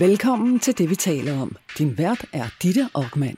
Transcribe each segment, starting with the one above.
Velkommen til det, vi taler om. Din vært er Ditte Okman.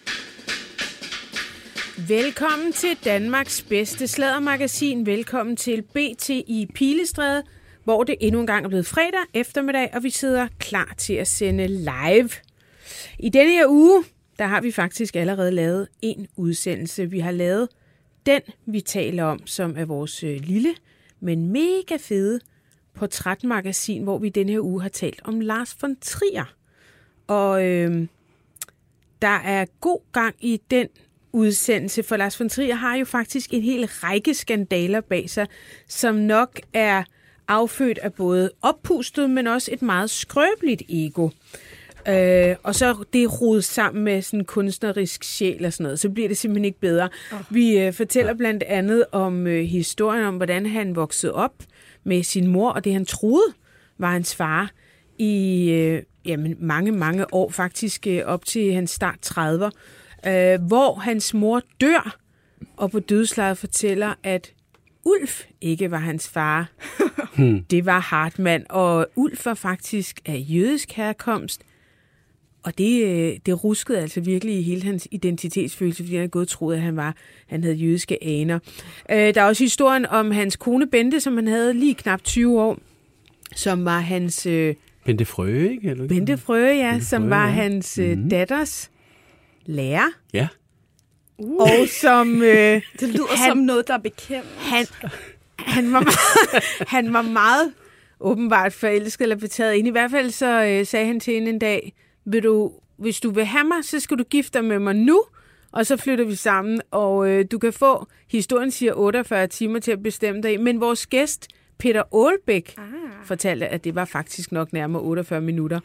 Velkommen til Danmarks bedste sladdermagasin. Velkommen til BT i Pilestræde, hvor det endnu en gang er blevet fredag eftermiddag, og vi sidder klar til at sende live. I denne her uge, der har vi faktisk allerede lavet en udsendelse. Vi har lavet den, vi taler om, som er vores lille, men mega fede portrætmagasin, hvor vi denne her uge har talt om Lars von Trier. Og der er god gang i den udsendelse, for Lars von Trier har jo faktisk en hel række skandaler bag sig, som nok er affødt af både oppustet, men også et meget skrøbeligt ego. Og så det rodet sammen med sådan en kunstnerisk sjæl og sådan noget, så bliver det simpelthen ikke bedre. Vi fortæller blandt andet om historien om, hvordan han voksede op med sin mor, og det han troede var hans far i mange år, faktisk op til hans start 30'er, hvor hans mor dør, og på dødslejet fortæller, at Ulf ikke var hans far. Det var Hartmann, og Ulf var faktisk af jødisk herkomst, og det ruskede altså virkelig i hele hans identitetsfølelse, fordi han havde gået troet, at han havde jødiske aner. Der er også historien om hans kone Bente, som han havde lige knap 20 år, som var hans... Bente Frøe, ikke? Eller? Bente Frøe, ja, Bente som Frøe, var ja. hans datters lærer. Ja. Og som... det lyder som noget, der er bekendt. Han var meget åbenbart forelsket eller betaget ind. I hvert fald så sagde han til hende en dag, hvis du vil have mig, så skal du gifte dig med mig nu, og så flytter vi sammen, og du kan få, historien siger 48 timer til at bestemme dig, men vores gæst, Peter Aalbæk, fortalte, at det var faktisk nok nærmere 48 minutter.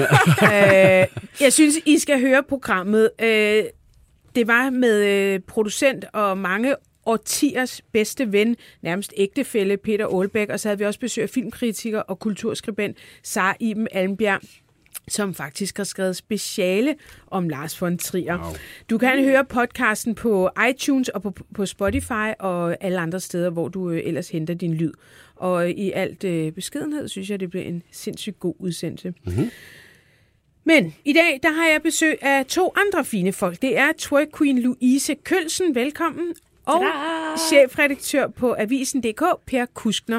Jeg synes, I skal høre programmet. Det var med producent og mange årtiers bedste ven, nærmest ægtefælle Peter Aalbæk, og så havde vi også besøg af filmkritiker og kulturskribent Sara Iben Almbjerg, som faktisk har skrevet speciale om Lars von Trier. Wow. Du kan høre podcasten på iTunes og på Spotify og alle andre steder, hvor du ellers henter din lyd. Og i alt beskedenhed, synes jeg, det bliver en sindssygt god udsendelse. Mm-hmm. Men i dag, der har jeg besøg af 2 andre fine folk. Det er twerk queen Louise Kølsen, velkommen. Og chefredaktør på Avisen.dk, Per Kuskner.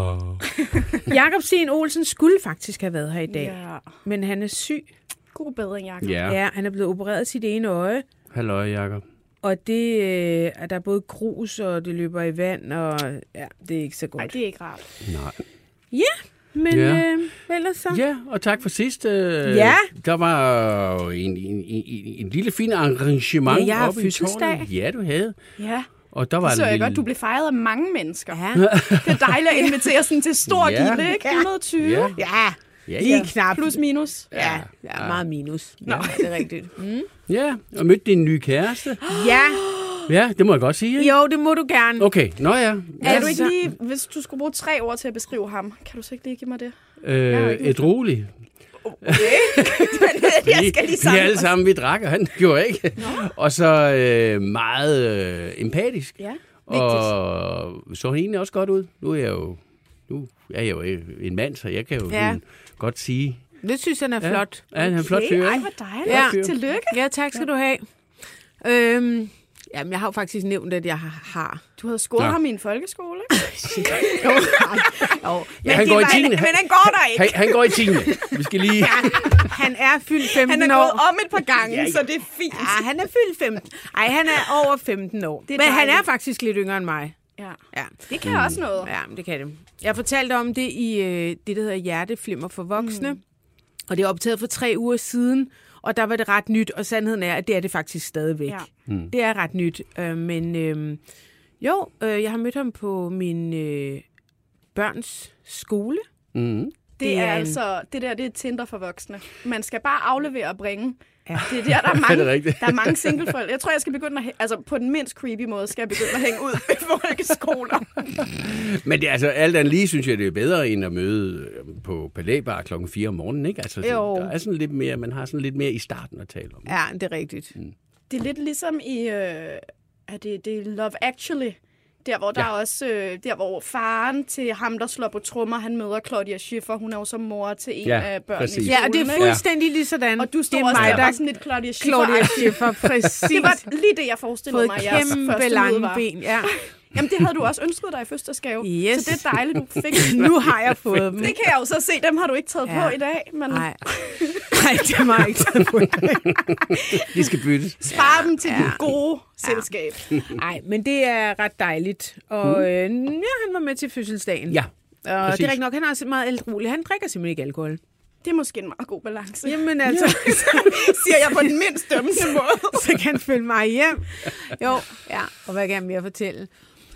Jakob Sten Olsen skulle faktisk have været her i dag, men han er syg. God bedring, Jakob. Ja, han er blevet opereret i sit ene øje. Halløj, Jakob. Og det er der både grus, og det løber i vand, og det er ikke så godt. Nej, det er ikke rart. Nej. Ja, men ellers så. Ja, og tak for sidst. Der var en lille fin arrangement. Ja, jeg har oppe fødselsdag. i tårnet. Ja, du havde. Ja. Og der var så jeg godt, du blev fejret af mange mennesker. Ja. Det er dejligt at invitere sådan til stor gilde, ikke? 120. Ja. Lige knap. Plus minus. Ja, meget minus. Nå, det er rigtigt. Mm. Ja, og mødte din nye kæreste. Ja. Ja, det må jeg godt sige. Ikke? Jo, det må du gerne. Okay, ja. Kan du ikke lige, hvis du skulle bruge 3 ord til at beskrive ham, kan du så ikke lige give mig det? Et roligt. Okay. Jeg skal lige vi alle sammen, vi drak, og han gjorde ikke. Og så meget empatisk. Ja, og så han egentlig også godt ud. Nu er jeg jo en mand, så jeg kan jo godt sige... Det synes han er flot. Ja, han er en flot fyr. Ej, hvor dejligt. Ja. Tillykke. Ja, tak skal du have. Jamen, jeg har jo faktisk nævnt, at jeg har... Du havde scoret ham i en folkeskole, ikke? Jo. Ja, han går i 10. Men han går der ikke. Han går i 10. Vi skal lige... Han er fyldt 15 år. Han er gået om et par gange, så det er fint. Ja, han er fyldt 15. Ej, han er over 15 år. Men han er faktisk lidt yngre end mig. Ja. Det kan også noget. Ja, det kan det. Jeg fortalte om det i det, der hedder Hjerteflimmer for voksne. Og det er optaget for 3 uger siden. Og der var det ret nyt, og sandheden er, at det er det faktisk stadigvæk. Ja. Det er ret nyt. Jeg har mødt ham på min børns skole. Det er altså, det er Tinder for voksne. Man skal bare aflevere og bringe. Ja. Det er der er mange, der er mange singleforældre. Jeg tror, jeg skal begynde at, på den mindst creepy måde, skal jeg begynde at hænge ud i folkeskoler. Men det, altså, alt andet lige, synes jeg, det er bedre end at møde på Palæbar klokken 4 om morgenen, ikke? Altså, der er sådan lidt mere, man har sådan lidt mere i starten at tale om. Ja, det er rigtigt. Det er lidt ligesom i, det er Love Actually. Der hvor der er også, der hvor faren til ham, der slår på trommer, han møder Claudia Schiffer. Hun er jo som mor til en af børnene i skolen. Ja, og det er fuldstændig lige sådan. Og du står også der var sådan lidt Claudia Schiffer, præcis. Det var lige det, jeg forestillede mig, jeres første lange var. Ben, ja. Jamen, det havde du også ønsket dig i fødselsdagsgave. Yes. Så det er dejligt, du fik. Nu har jeg fået dem. Det kan jeg jo så se. Dem har du ikke taget på i dag. Men... Nej, dem har jeg ikke taget på i dag. De skal byttes. Spar dem til det gode selskab. Nej, men det er ret dejligt. Og han var med til fødselsdagen. Ja, og det er rigtig nok, han er også meget ældrolig. Han drikker simpelthen ikke alkohol. Det er måske en meget god balance. Jamen altså, siger jeg på den mindst dømmende måde. Så kan han følge mig hjem. Jo, ja. Og hvad kan jeg mere fortælle?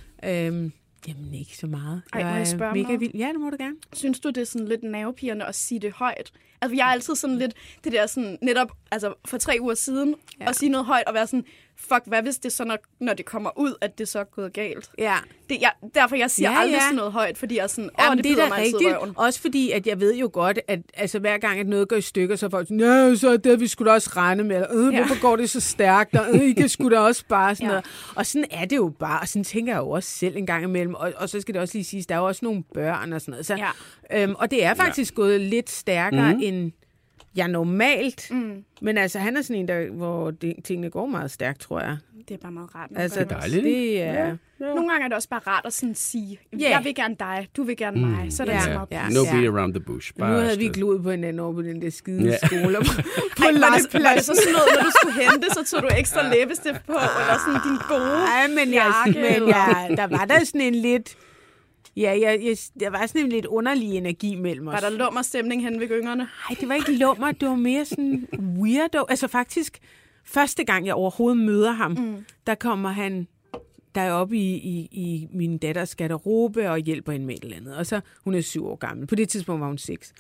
Jamen ikke så meget. Ej, må jeg spørge mega vild. Ja, det må du gerne. Synes du, det er sådan lidt nervepirrende at sige det højt? Altså, jeg er altid sådan lidt, det der sådan, netop, altså for 3 uger siden, at sige noget højt og være sådan, fuck, hvad hvis det så, når det kommer ud, at det så er gået galt? Ja. Derfor jeg siger aldrig sådan noget højt, fordi jeg er sådan, det bider mig rigtigt. Altid røven. Også fordi, at jeg ved jo godt, at altså, hver gang, at noget går i stykker, så er folk sådan, så det vi skulle da også regne med, hvorfor går det så stærkt, og I skulle da også bare sådan noget. Og sådan er det jo bare, og sådan tænker jeg jo også selv en gang imellem, og så skal det også lige siges, der er jo også nogle børn og sådan noget. Så, og det er faktisk gået lidt stærkere end jeg normalt, men altså han er sådan en, der, hvor tingene går meget stærkt, tror jeg. Det er bare meget rart. Altså, det er dejligt. Det er... Ja. Nogle gange er det også bare rart at sådan sige, jeg vil gerne dig, du vil gerne mig, så er det så meget plads. No beat around the bush. Bare nu havde vi gloet på hinanden over på den der skide skole. På var det så sådan noget, når du skulle hente, så tog du ekstra læbestift på, eller sådan din gode jakke? Der var der sådan en lidt... Ja, der var sådan en lidt underlig energi mellem os. Var der lummer stemning hen ved gyngerne? Nej, det var ikke lummer, det var mere sådan weirdo. Altså faktisk, første gang jeg overhovedet møder ham, der kommer han deroppe i min datters garderobe og hjælper hende med et eller andet. Og så, hun er 7 år gammel. På det tidspunkt var hun 6.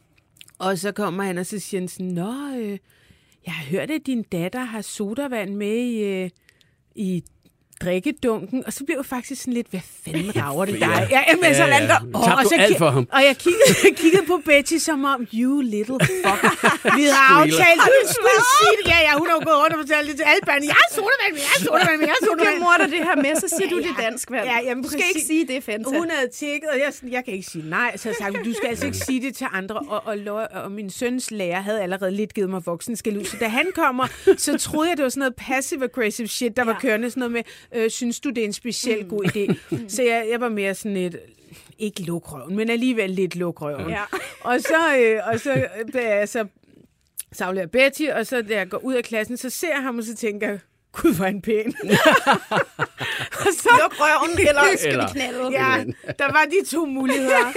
Og så kommer han, og så siger han sådan, jeg har hørt, at din datter har sodavand med i drikkedunken, og så blev jeg faktisk sådan lidt, hvad fanden rager det dig? Tabte du alt for ham? Og jeg kiggede på Betty som om, you little fucker. Vi havde aftalt, at hun skulle sige det. Ja, hun har jo gået rundt og fortalt det til alle børn. Jeg har sodavand. Du giver mor dig det her med, så siger du det dansk, vand. Du skal ikke sige det, Fanta. Hun havde tjekket, og jeg kan ikke sige nej. Så jeg sagde, du skal altså ikke sige det til andre. Og min søns lærer havde allerede lidt givet mig voksenskæld ud. Så da han kommer, så troede jeg, det var sådan noget passive-aggressive shit, der var kørende sådan noget med, synes du, det er en speciel god idé? Så jeg var mere sådan lidt, ikke lukrøven, men alligevel lidt lukrøven. Ja. Og så savler jeg Betty, og så da jeg går ud af klassen, så ser jeg ham, og så tænker jeg, gud, hvor er han pæn. Og så lukrøven, eller skal vi knalde? Ja, der var de 2 muligheder.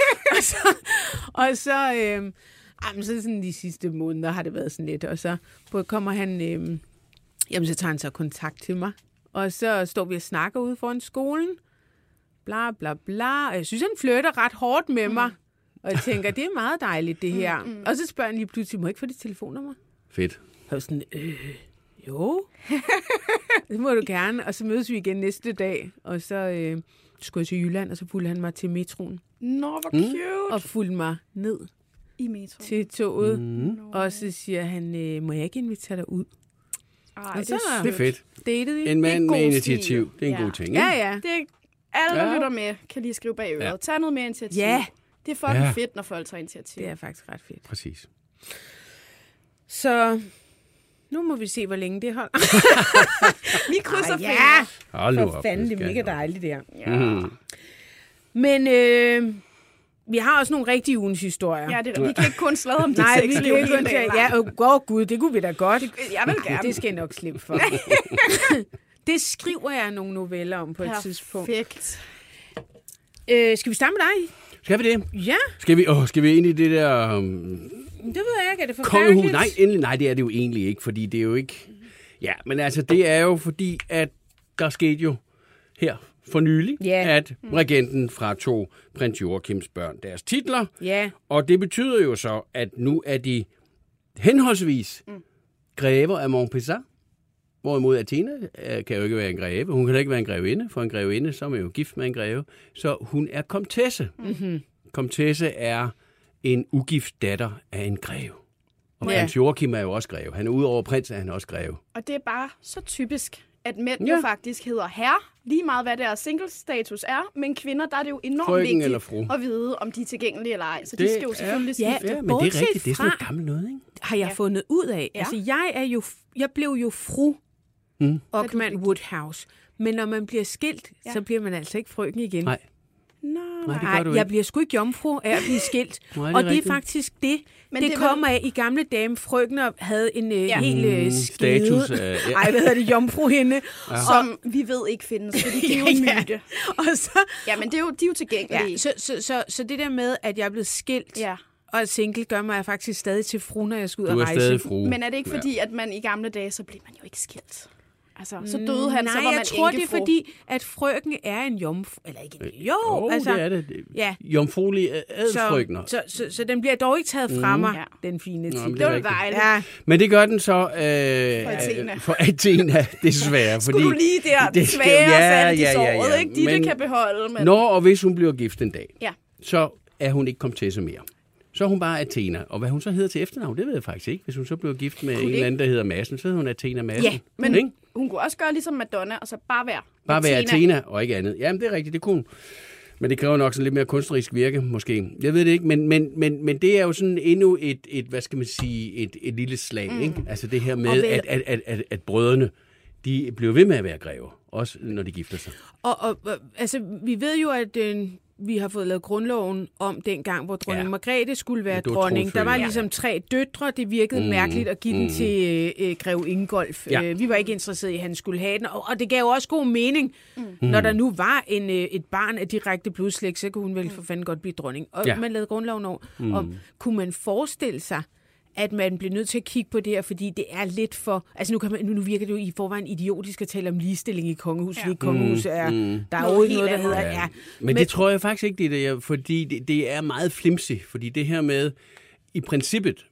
Så sådan de sidste måneder har det været sådan lidt, og så kommer han, så tager han så kontakt til mig. Og så står vi og snakker ude foran skolen. Bla, bla, bla. Og jeg synes, han flytter ret hårdt med mig. Og jeg tænker, det er meget dejligt, det her. Og så spørger han lige pludselig, må jeg ikke få dit telefonnummer? Fedt. Og jeg sådan, jo. Det må du gerne. Og så mødes vi igen næste dag. Og så skulle jeg til Jylland, og så fulgte han mig til metroen. Nå, hvor cute. Og fulgte mig ned i metroen til toget. Og så siger han, må jeg ikke invitere dig ud? Ej, det er fedt. En mand med initiativ. Det er en god ting, ikke? Ja. Det er, alle, der lytter med, kan lige skrive bag øret. Ja. Tag noget mere initiativ. Ja. Det er fucking fedt, når folk tager initiativ. Det er faktisk ret fedt. Præcis. Så nu må vi se, hvor længe det holder. Vi krydser fingre. For fanden, det er mega dejligt, det her. Ja. Men vi har også nogle rigtige ugens historier. Ja, det er, vi kan ikke kun sladre om det sexliv. Gud, det kunne vi da godt. Jeg vil gerne. Det skal jeg nok slippe for. Det skriver jeg nogle noveller om på et tidspunkt. Perfekt. Skal vi starte med dig? Skal vi det? Ja. Skal vi ind i det der... Det ved jeg ikke, er det forfærdeligt? Nej, det er det jo egentlig ikke, fordi det er jo ikke... Ja, men altså, det er jo fordi, at der skete jo her for nylig, at regenten fratog prins Joachims børn deres titler. Og det betyder jo så, at nu er de henholdsvis grever af Montpezat, hvorimod Athena kan jo ikke være en greve. Hun kan ikke være en grevinde, for en grevinde, så er man jo gift med en greve. Så hun er komtesse. Komtesse er en ugift datter af en greve. Og prins Joachim er jo også greve. Han er udover prins, er han også greve. Og det er bare så typisk at mænd jo faktisk hedder herre, lige meget hvad deres single-status er, men kvinder, der er det jo enormt vigtigt at vide, om de er tilgængelige eller ej. Så de skal jo selvfølgelig skifte. Ja, men det er rigtigt. Det er sådan noget gammelt noget, ikke? Har jeg fundet ud af. Ja. Altså, jeg blev jo fru Ockman Woodhouse. Men når man bliver skilt, så bliver man altså ikke frøken igen. Nej. Nej, jeg bliver sgu ikke jomfru af at blive skilt. Og det er faktisk det. Men det kommer af, i gamle dame frøkner havde en helt status. Ej, hvad hedder det? Jomfruhinde. Ja. Som vi ved ikke findes, fordi det er jo en myte. Og så, men de er jo tilgængelige. Ja. Så det der med, at jeg er blevet skilt og single, gør mig faktisk stadig til fru, når jeg skal ud og rejse. Stadig fru. Men er det ikke fordi, at man i gamle dage, så blev man jo ikke skilt? Altså, så døde han, så var man jeg tror, det er fordi, at frøken er en jomfru. Eller ikke en altså, det er det. Ja. Jomfruelige adelsfrøkner. Så den bliver dog ikke taget fra mig, den fine titel. Det var dejligt. Ja. Men det gør den så for Athena, desværre. Skulle du lige der svære sat i såret, ikke? Det kan beholde. Men... Når og hvis hun bliver gift en dag, så er hun ikke komtesse mere. Så er hun bare Athena. Og hvad hun så hedder til efternavn, det ved jeg faktisk ikke. Hvis hun så bliver gift med en eller anden, der hedder Madsen, så hedder hun Athena Madsen. Ja, men hun kunne også gøre ligesom Madonna, og så bare være Athena og ikke andet. Jamen, det er rigtigt, det kunne hun. Men det kræver nok sådan lidt mere kunstnerisk virke, måske. Jeg ved det ikke, men det er jo sådan endnu et hvad skal man sige, et lille slag, ikke? Altså det her med, at brødrene, de bliver ved med at være grever, også når de gifter sig. Og altså, vi ved jo, at vi har fået lavet grundloven om dengang, hvor dronning Margrethe skulle være dronning. Der var ligesom 3 døtre. Det virkede mærkeligt at give den til Grev Ingolf. Ja. Vi var ikke interesseret i, at han skulle have den. Og det gav jo også god mening, når der nu var et barn af direkte blodslægt, så kunne hun vel for fanden godt blive dronning. Og man lavede grundloven over. Og kunne man forestille sig, at man bliver nødt til at kigge på det her, fordi det er lidt for... Altså nu virker det jo i forvejen idiotisk at tale om ligestilling i kongehuset. Ja. Kongehuset er... Der er jo ikke noget, der hedder... Ja. Men det tror jeg faktisk ikke, det er, fordi det er meget flimsy. Fordi det her med... I princippet,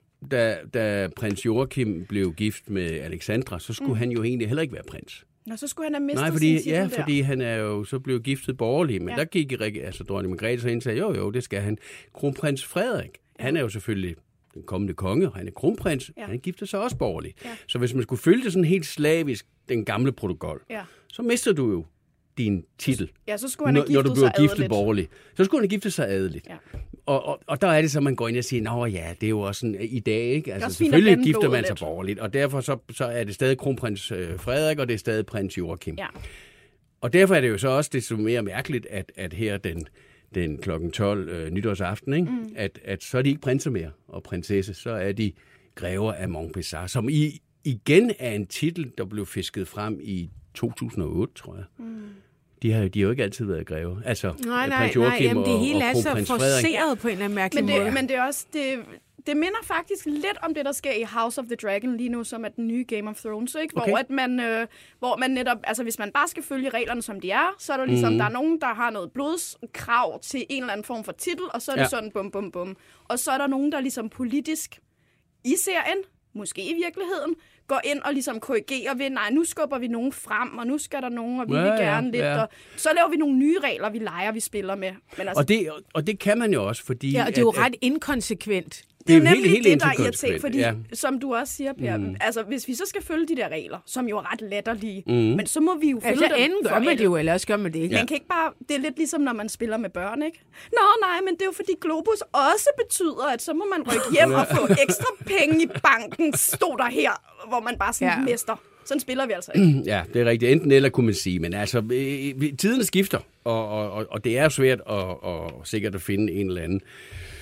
da prins Joachim blev gift med Alexandra, så skulle han jo egentlig heller ikke være prins. Nå, så skulle han have mistet sin titel der. Fordi han er jo så blevet giftet borgerlig. Men der gik dronning Margrethe så ind og sagde, jo, det skal han. Kronprins Frederik, han er jo selvfølgelig... den kommende konge, og han er kronprins, han gifter sig også borgerligt. Ja. Så hvis man skulle følge det sådan helt slavisk, den gamle protokol, så mister du jo din titel, så skulle han have når du bliver giftet borgerligt. Så skulle han have giftet sig adeligt. Ja. Og der er det så, man går ind og siger, det er jo også sådan i dag, ikke? Altså selvfølgelig gifter man sig borgerligt, og derfor så er det stadig kronprins Frederik, og det er stadig prins Joachim. Ja. Og derfor er det jo så også desto mere mærkeligt, at her den klokken 12 nytårsaften, ikke? At så er de ikke prinser mere og prinsesse, så er de grever af Montpessar, som igen er en titel, der blev fisket frem i 2008, tror jeg. De har jo ikke altid været grever. Altså, prins Joachim og det hele og er så forseret på en eller anden mærkelig måde. Men det er også... Det minder faktisk lidt om det, der sker i House of the Dragon lige nu, som er den nye Game of Thrones, ikke? Okay. Hvor man netop, altså hvis man bare skal følge reglerne, som de er, så er der ligesom, der er nogen, der har noget blodskrav til en eller anden form for titel, og så er det sådan bum, bum, bum. Og så er der nogen, der ligesom politisk i serien, måske i virkeligheden, går ind og ligesom korrigerer ved, nej, nu skubber vi nogen frem, og nu skal der nogen, og vi vil gerne lidt, og så laver vi nogle nye regler, vi leger, vi spiller med. Men altså, og det kan man jo også, fordi... Ja, og det er jo ret inkonsekvent. Det er jo nemlig helt det, der er irriterende, fordi, som du også siger, Per, altså hvis vi så skal følge de der regler, som jo er ret latterlige, men så må vi jo følge dem. Enten gør man det jo, eller også gør man det ikke. Man kan ikke bare, det er lidt ligesom, når man spiller med børn, ikke? Nej, men det er jo fordi Globus også betyder, at så må man rykke hjem og få ekstra penge i banken, stod der her, hvor man bare sådan mester. Sådan spiller vi altså ikke. Ja, det er rigtigt. Enten eller, kunne man sige. Men altså, tiderne skifter, og det er svært at sikkert at finde en eller anden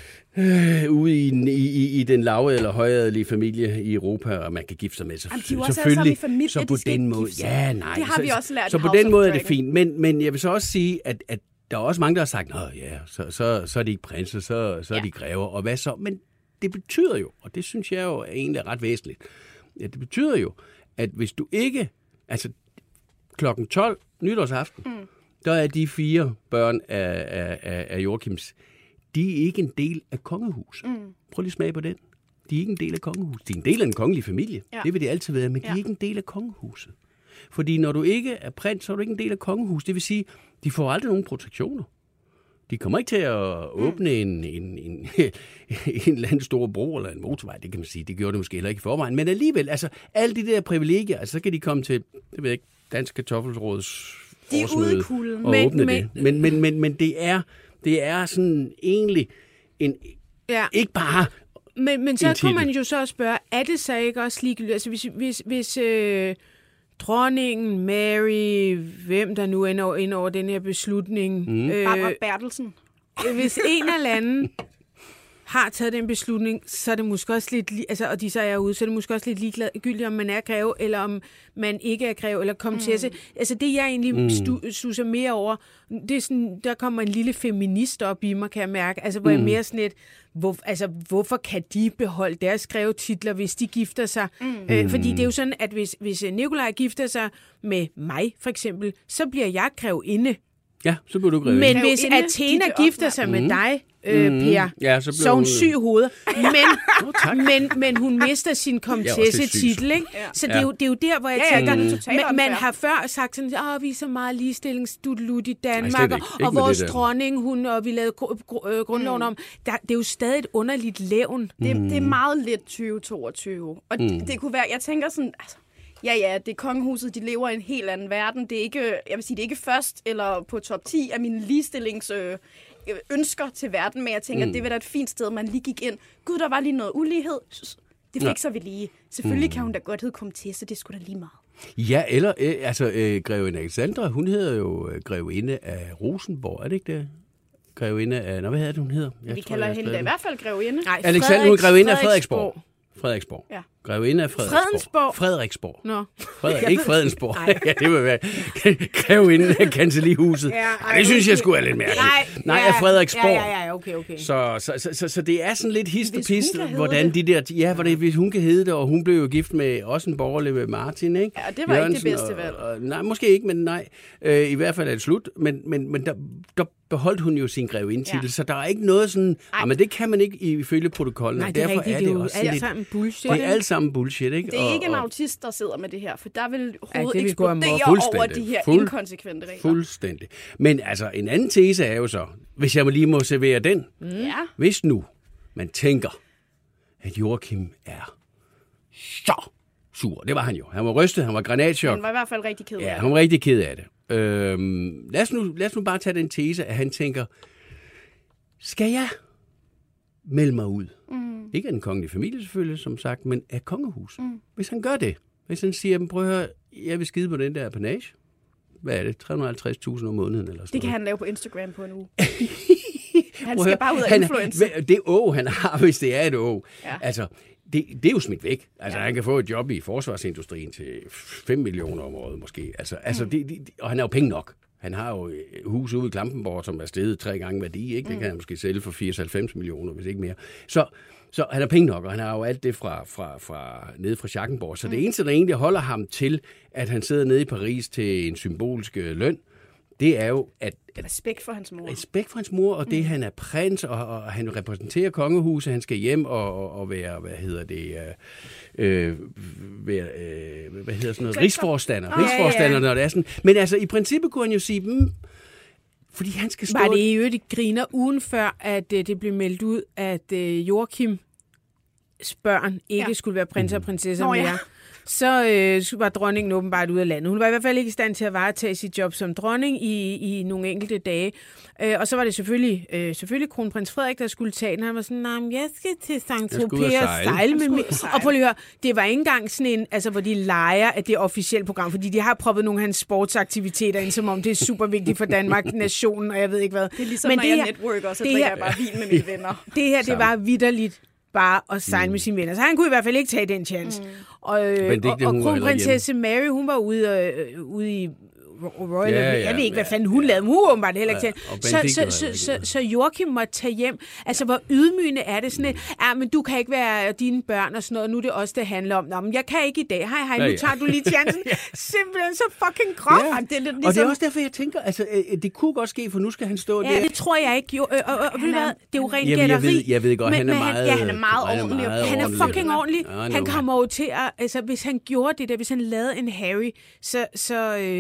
ude i den lave eller højadelige familie i Europa, og man kan gifte sig med sig. Selvfølgelig, familie, så på den måde. Ja, nej. Det har vi også lært. Så på den måde er det fint. Men jeg vil så også sige, at der er også mange, der har sagt, så er de ikke prinser, så er de grever, og hvad så? Men det betyder jo, og det synes jeg jo egentlig er ret væsentligt, det betyder jo, at hvis du ikke, altså klokken 12 nytårsaften, der er de 4 børn af Joachims, de er ikke en del af kongehuset. Prøv lige at smage på den. De er ikke en del af kongehuset. De er en del af en kongelig familie. Ja. Det vil de altid være, men de er ikke en del af kongehuset. Fordi når du ikke er prins, så er du ikke en del af kongehuset. Det vil sige, de får aldrig nogen protektioner. De kommer ikke til at åbne en eller anden stor bro eller en motorvej, det kan man sige. Det gjorde det måske heller ikke i forvejen. Men alligevel, altså alle de der privilegier, altså, så kan de komme til, det ved jeg ikke, Dansk Kartoffelråds årsmøde og åbne det. Men det er sådan egentlig ikke bare men så kunne man jo så spørge, er det så ikke også ligegyldigt? Altså hvis dronningen, Mary, hvem der nu ender ind over den her beslutning. Barbara Bertelsen. Hvis en eller anden har taget den beslutning, så er det måske også lidt, og de så er ude, så er det måske også lidt ligegyldigt, om man er greve, eller om man ikke er greve, eller komtesse. Altså det, jeg egentlig stusser mere over, det er sådan, der kommer en lille feminist op i mig, kan jeg mærke, altså hvor jeg mere sådan lidt, hvorfor kan de beholde deres grevetitler, hvis de gifter sig? Fordi det er jo sådan, at hvis Nikolaj gifter sig med mig, for eksempel, så bliver jeg grevinde. Ja, så bliver du grevinde. Men hvis Athena gifter sig med dig, Per, så hun syg i hovedet. Men hun mister sin komtesse-titel, ikke? Så det er jo der, hvor jeg tænker, man har før sagt sådan, vi er så meget ligestillingsdudelut i Danmark, og vores dronning, og vi lavede grundloven om. Det er jo stadig et underligt levn. Det er meget lidt 2022. Og det kunne være, jeg tænker sådan, altså, ja, det er kongehuset, de lever i en helt anden verden. Det er ikke, jeg vil sige, det er ikke først eller på top 10 af mine ligestillings ønsker til verden, men jeg tænker, at det vil da et fint sted, man lige gik ind. Gud, der var lige noget ulighed. Det fikser vi lige. Selvfølgelig kan hun da godt hedde komtesse, det skulle da lige meget. Ja, eller grevinde Alexandra, hun hedder jo grevinde af Rosenborg, er det ikke det? Grevinde af, hvad hedder det, hun hedder? Vi kalder hende da i hvert fald grevinde. Nej, Alexandra, hun er grevinde af Frederiksborg. Ja. Grevinde af Fredensborg. Nå. Ikke Fredensborg. Ja, det vil være grevinde af kancellihuset. Det synes jeg skulle være lidt mærkeligt. Nej, af Frederiksborg. Ja, okay. Så det er sådan lidt hist og pist, hvordan de der... Ja, hvis hun kan hedde det, og hun blev jo gift med også en borgerlig med Martin, ikke? Ja, det var Jørgensen, ikke det bedste valg. Nej, måske ikke, men nej. I hvert fald er det slut. Men der beholdt hun jo sin grevindetitel, så der er ikke noget sådan... Men det kan man ikke ifølge protokollen. Nej, det er rigtigt. Det er jo alt sammen bullshit. Det er alt sammen bullshit, ikke? Det er ikke en autist, der sidder med det her, for der vil hovedet eksplodere over de her inkonsekvente regler. Fuldstændig. Men altså, en anden tese er jo så, hvis jeg lige må servere den. Hvis nu man tænker, at Joachim er så sur. Det var han jo. Han var rystet, han var granatchok. Han var i hvert fald rigtig ked af det. Ja, han var rigtig ked af det. Lad os nu bare tage den tese, at han tænker, skal jeg melde mig ud? Ikke af den kongelige familie selvfølgelig, som sagt, men af kongehuset. Hvis han gør det, hvis han siger, prøv at høre, jeg vil skide på den der apanage. Hvad er det? 350.000 om måneden? Eller sådan det kan han lave på Instagram på en uge. Han skal bare ud af influencer. Det han har, hvis det er et altså, det er jo smidt væk. Altså, han kan få et job i forsvarsindustrien til 5 millioner om året måske. Altså, og han har jo penge nok. Han har jo hus ude i Klampenborg, som er steget 3 gange værdi, ikke? Det kan han måske sælge for 80-90 millioner, hvis ikke mere. Så han har penge nok, og han har jo alt det fra nede fra Schackenborg. Så det eneste, der egentlig holder ham til, at han sidder nede i Paris til en symbolsk løn, det er jo, at respekt for hans mor. Respekt for hans mor, og det, han er prins, og han repræsenterer kongehuset, han skal hjem og være, hvad hedder sådan noget, rigsforstander, når det er sådan. Men altså, i princippet kunne han jo sige, fordi han skal stå... Var det i øvrigt, de griner ugen før, at det blev meldt ud, at Joachims børn ikke skulle være prins og prinsesser mere? Så var dronningen åbenbart ude af landet. Hun var i hvert fald ikke i stand til at varetage sit job som dronning i nogle enkelte dage. Og så var det selvfølgelig kronprins Frederik, der skulle tage den. Han var sådan, jeg skal til Saint-Tropez og sejle med mig. Og prøv lige at høre, det var ikke engang sådan en, altså, hvor de leger af det officielle program, fordi de har proppet nogle af hans sportsaktiviteter ind, som om det er super vigtigt for Danmark, nationen, og jeg ved ikke hvad. Det er ligesom, når jeg networker, så drikker jeg bare vin med mine venner. Det her, det var vitterligt bare at sejle med sine venner. Så han kunne i hvert fald ikke tage den chance. Og kronprinsesse Mary, hun var ude i Royal. Jeg ved ikke, hvad fanden hun lavede. Hun var åbenbart heller ikke til. Så Joachim måtte tage hjem. Altså, hvor ydmygende er det sådan et, men du kan ikke være dine børn og sådan noget, nu er det også, det handler om. Nå, men jeg kan ikke i dag. Hej, nu tager du lige chancen. Simpelthen så fucking groft. Ja. Det er lidt ligesom... Og det er også derfor, jeg tænker, altså, det kunne godt ske, for nu skal han stå der. Ja, det tror jeg ikke. Og det er jo rent gætteri. Jeg ved godt, han er meget... han er meget ordentlig. Han er fucking ordentlig. Han kommer jo til at... Altså, hvis han gjorde det der, hvis han lavede en Harry, så det ville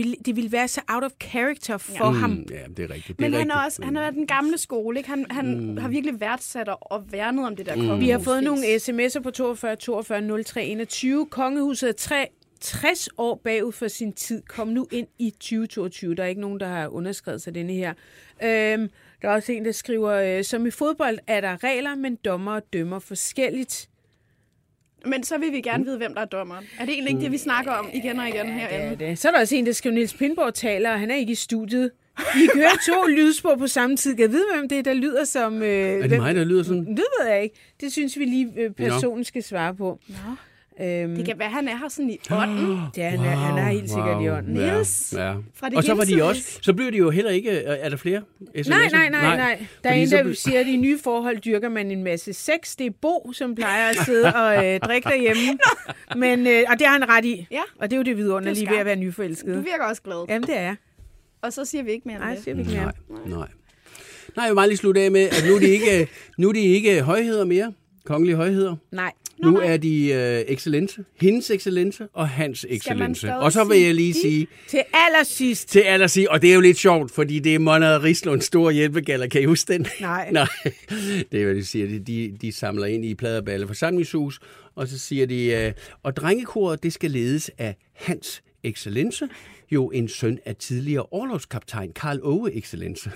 det ville være så out of character for ham. Ja, det er rigtigt. Men han er den gamle skole, ikke? Han har virkelig værdsat og værnet om det der kongehus. Vi har fået nogle sms'er på 42 42 03 21. Kongehuset er 60 år bagud for sin tid. Kom nu ind i 2022. Der er ikke nogen, der har underskrevet sig denne her. Der er også en, der skriver, som i fodbold er der regler, men dommere dømmer forskelligt. Men så vil vi gerne vide, hvem der er dommeren. Er det egentlig ikke det, vi snakker om igen og igen herinde? Det. Så er der også en, der skriver, Niels Pindborg taler, og han er ikke i studiet. I kan høre 2 lydspor på samme tid. Kan jeg vide, hvem det er, der lyder som... er det mig, der lyder sådan? Det ved jeg ikke. Det synes vi lige, personen skal svare på. Nå. Det kan være, han er her sådan i ånden. Ja, han er helt sikkert i ånden. Niels. Ja. Fra det og så var de også. Så blev de jo heller ikke... Er der flere sms'er? Nej. Der er en, der siger, at i nye forhold dyrker man en masse sex. Det er Bo, som plejer at sidde og drikke derhjemme. Men, og det har han ret i. Ja. Og det er jo det vidunderlige ved at være nyforelsket. Du virker også glad. Jamen, det er jeg. Og så siger vi ikke mere om det. Siger vi ikke mere. Nej. Nej, jeg vil meget lige slutte af med, at nu er de ikke højheder mere. Kongelige højheder. Nej. Nu er de excellence, hendes excellence og hans excellence. Og så vil jeg lige sige... Til allersidst. Og det er jo lidt sjovt, fordi det er Monrad Rislunds store hjælpegaller. Kan I huske den? Nej. Det er, hvad de siger. De samler ind i Pladerballe forsamlingshus, og så siger de... Og drengekoret, det skal ledes af hans excellence, jo en søn af tidligere orlogskaptajn Karl Ove excellence.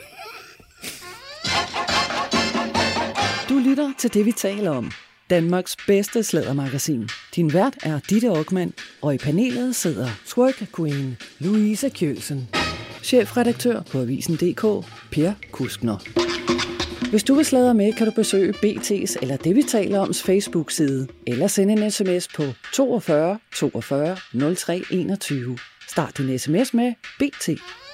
Du lytter til det, vi taler om. Danmarks bedste sladdermagasin. Din vært er Ditte Okman, og i panelet sidder twerk queen Louise Kjølsen. Chefredaktør på Avisen.dk, Per Kuskner. Hvis du vil sladre med, kan du besøge BT's eller det, vi taler oms Facebook-side, eller sende en sms på 42 42 03 21. Start din sms med BT.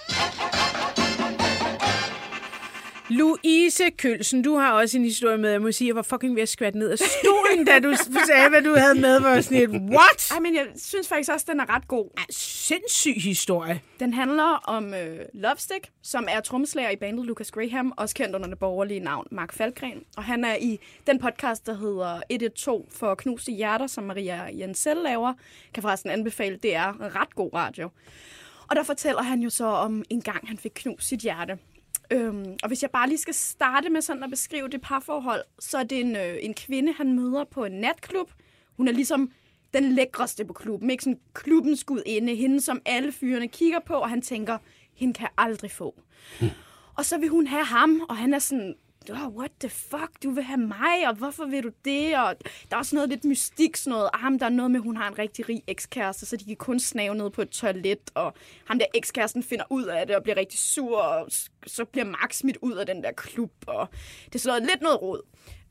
Louise Kjølsen, du har også en historie med, jeg må sige, jeg var fucking ved at skvatte ned af stolen, da du sagde, hvad du havde med, var sådan et, what? Ej, men jeg synes faktisk også, den er ret god. Sindssyg historie. Den handler om Lovestick, som er trommeslager i bandet Lucas Graham, også kendt under det borgerlige navn Mark Falkgren. Og han er i den podcast, der hedder 112 for knuste hjerter, som Maria Jensel laver. Kan forresten anbefale, det er ret god radio. Og der fortæller han jo så om en gang, han fik knust sit hjerte. Og hvis jeg bare lige skal starte med sådan at beskrive det parforhold, så er det en kvinde, han møder på en natklub. Hun er ligesom den lækreste på klubben, ikke sådan klubbens gudinde, hende som alle fyrene kigger på, og han tænker, hende kan jeg aldrig få. Og så vil hun have ham, og han er sådan, what the fuck, du vil have mig, og hvorfor vil du det? Og der er også noget lidt mystik, sådan noget. Og ham, der er noget med, hun har en rigtig rig ekskæreste, så de kan kun snave ned på et toilet, og ham der ekskæresten finder ud af det, og bliver rigtig sur, og så bliver Max smidt ud af den der klub, og det er sådan lidt noget rod.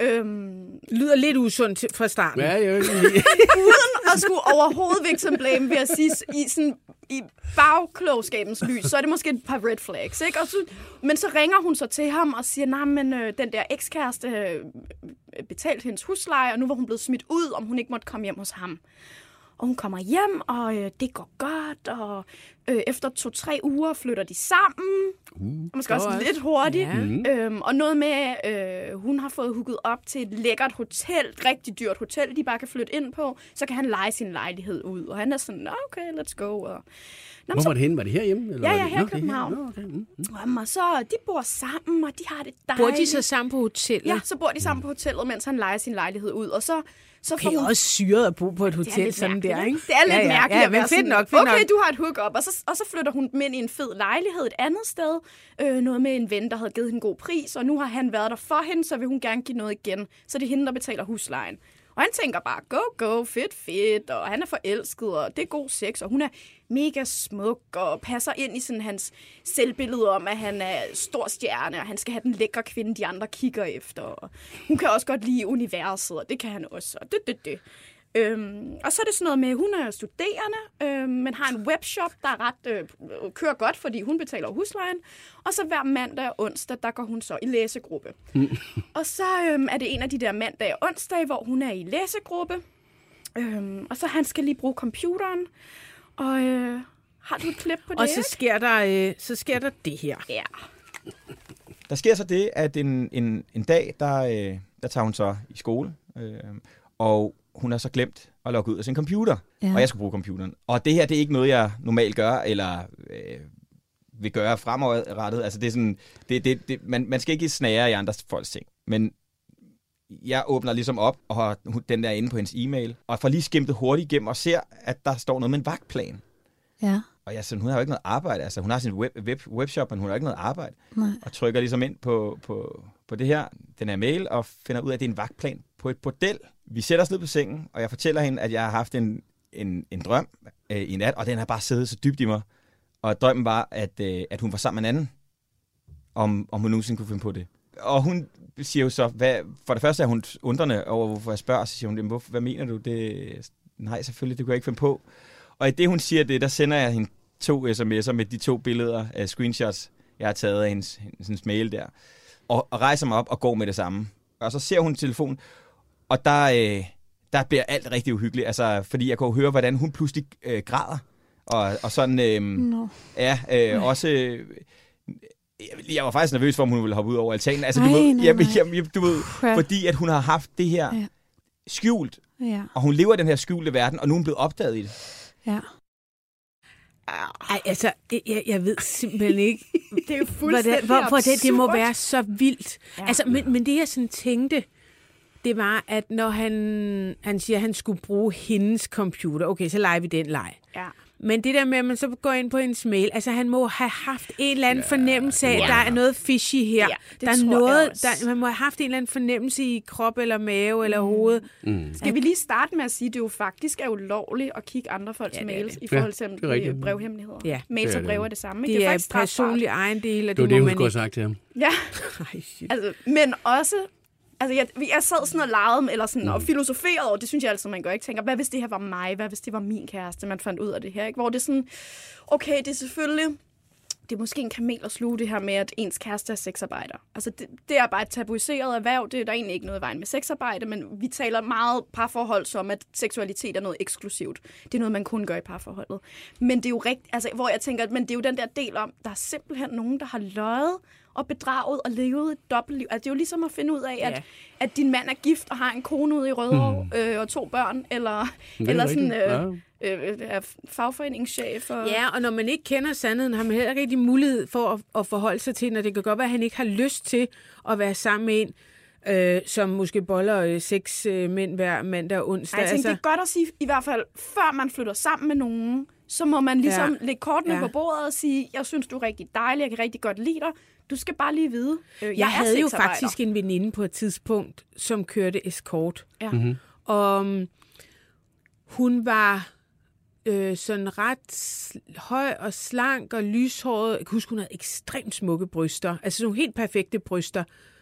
Lyder lidt usundt fra starten. Ja, jeg uden at skulle overhovedet victim blame, vil jeg sige, i bagklogskabens lys, så er det måske et par red flags, ikke? Men så ringer hun så til ham og siger, nej, men den der ekskæreste betalte hendes husleje, og nu var hun blevet smidt ud, om hun ikke måtte komme hjem hos ham. Og hun kommer hjem, og det går godt, og efter 2-3 uger flytter de sammen. Måske også lidt hurtigt. Ja. Og noget med, hun har fået hooket op til et lækkert hotel, rigtig dyrt hotel, de bare kan flytte ind på. Så kan han leje sin lejlighed ud. Og han er sådan, okay, let's go. Og hvor var det henne? Var det herhjemme? Eller ja, her i København. Og så de bor sammen, og de har det dejligt. Bor de så sammen på hotellet? Ja, så bor de sammen på hotellet, mens han lejer sin lejlighed ud. Og så får hun også syret at bo på et hotel sådan der, ikke? Det er lidt mærkeligt at være fedt nok, okay, du har et hookup, og så flytter hun dem ind i en fed lejlighed et andet sted. Noget med en ven, der havde givet hende en god pris, og nu har han været der for hende, så vil hun gerne give noget igen. Så det er hende, der betaler huslejen. Og han tænker bare, go, fedt, og han er forelsket, og det er god sex, og hun er mega smuk, og passer ind i sådan hans selvbillede om, at han er stor stjerne, og han skal have den lækre kvinde, de andre kigger efter. Og hun kan også godt lide universet, og det kan han også, og det. Og så er det sådan noget med, at hun er studerende, men har en webshop, der kører godt, fordi hun betaler huslejen. Og så hver mandag og onsdag, der går hun så i læsegruppe. Og så er det en af de der mandag og onsdag, hvor hun er i læsegruppe. Og så han skal lige bruge computeren. Og har du et klip på det? Og så sker der det her. Ja. Der sker så det, at en dag, der tager hun så i skole, og hun har så glemt at logge ud af sin computer, og jeg skulle bruge computeren. Og det her, det er ikke noget, jeg normalt gør, eller vil gøre fremadrettet. Altså, det er sådan, man skal ikke snære i andre folks ting. Men jeg åbner ligesom op, og har den der inde på hendes e-mail, og får lige skimtet hurtigt igennem, og ser, at der står noget med en vagtplan. Ja. Og jeg siger, hun har jo ikke noget arbejde. Altså, hun har sin webshop, men hun har ikke noget arbejde. Nej. Og trykker ligesom ind på det her, den her mail, og finder ud af, at det er en vagtplan på et bordel. Vi sætter os ned på sengen, og jeg fortæller hende, at jeg har haft en drøm i nat, og den har bare siddet så dybt i mig. Og drømmen var, at hun var sammen med en anden, om hun nogensinde kunne finde på det. Og hun siger jo så, for det første er hun undrende over, hvorfor jeg spørger, så siger hun, hvad mener du? Nej, selvfølgelig, det kunne jeg ikke finde på. Og i det, hun siger det, der sender jeg hende 2 sms'er med de 2 billeder af screenshots, jeg har taget af hendes mail der. Og rejser mig op og går med det samme. Og så ser hun telefonen, og der bliver alt rigtig uhyggeligt. Altså, fordi jeg kan jo høre, hvordan hun pludselig græder. Og sådan, også... Jeg var faktisk nervøs for, om hun ville hoppe ud over altanen. Altså, du ved, fordi at hun har haft det her skjult, og hun lever i den her skjulte verden, og nu er hun blevet opdaget i det. Ja. Ej, altså, jeg ved simpelthen ikke, det er jo fuldstændig hvorfor det må være så vildt. Ja. Altså, men det, jeg sådan tænkte, det var, at når han siger, at han skulle bruge hendes computer, okay, så leger vi den leg. Ja. Men det der med, at man så går ind på hendes mail, altså han må have haft en eller anden fornemmelse af, at der er noget fishy her. Ja, der er noget, man må have haft en eller anden fornemmelse i krop eller mave eller hoved. Skal vi lige starte med at sige, at det jo faktisk er ulovligt at kigge andre folks mails i forhold til brevhemmeligheder. Ja. Mails og brev er det samme. Ikke? Det er personlig ejendel, og det var det, hun skulle have sagt til ham. Ja, altså, men også... Altså, jeg sad sådan og legede eller sådan, og filosoferede over, det synes jeg altid, man gør, ikke? Tænker, hvad hvis det her var mig? Hvad hvis det var min kæreste, man fandt ud af det her? Ikke? Hvor det er sådan, okay, det er selvfølgelig, det er måske en kamel at sluge det her med, at ens kæreste er sexarbejder. Altså, det er bare et tabuiseret erhverv. Det er der egentlig ikke noget vejen med sexarbejde, men vi taler meget parforhold som, at seksualitet er noget eksklusivt. Det er noget, man kun gør i parforholdet. Men det er jo rigtigt, altså, hvor jeg tænker, men det er jo den der del om, der er simpelthen nogen, der har løjet og bedraget og levet et dobbeltliv. Altså, det er jo ligesom at finde ud af, at din mand er gift og har en kone ude i Rødovre og 2 børn, eller sådan fagforeningschef. Ja, og når man ikke kender sandheden, har man heller ikke rigtig mulighed for at forholde sig til, når det kan godt være, at han ikke har lyst til at være sammen med en, som måske boller 6 mænd hver mandag og onsdag. Jeg tænker, det er godt at sige, i hvert fald, før man flytter sammen med nogen, så må man ligesom lægge kortene på bordet og sige, jeg synes, du er rigtig dejlig, jeg kan rigtig godt lide dig. Du skal bare lige vide, jeg havde jo faktisk en veninde på et tidspunkt, som kørte eskort. Ja. Og hun var sådan ret høj og slank og lyshåret. Jeg kan huske, hun havde ekstremt smukke bryster. Altså sådan helt perfekte bryster.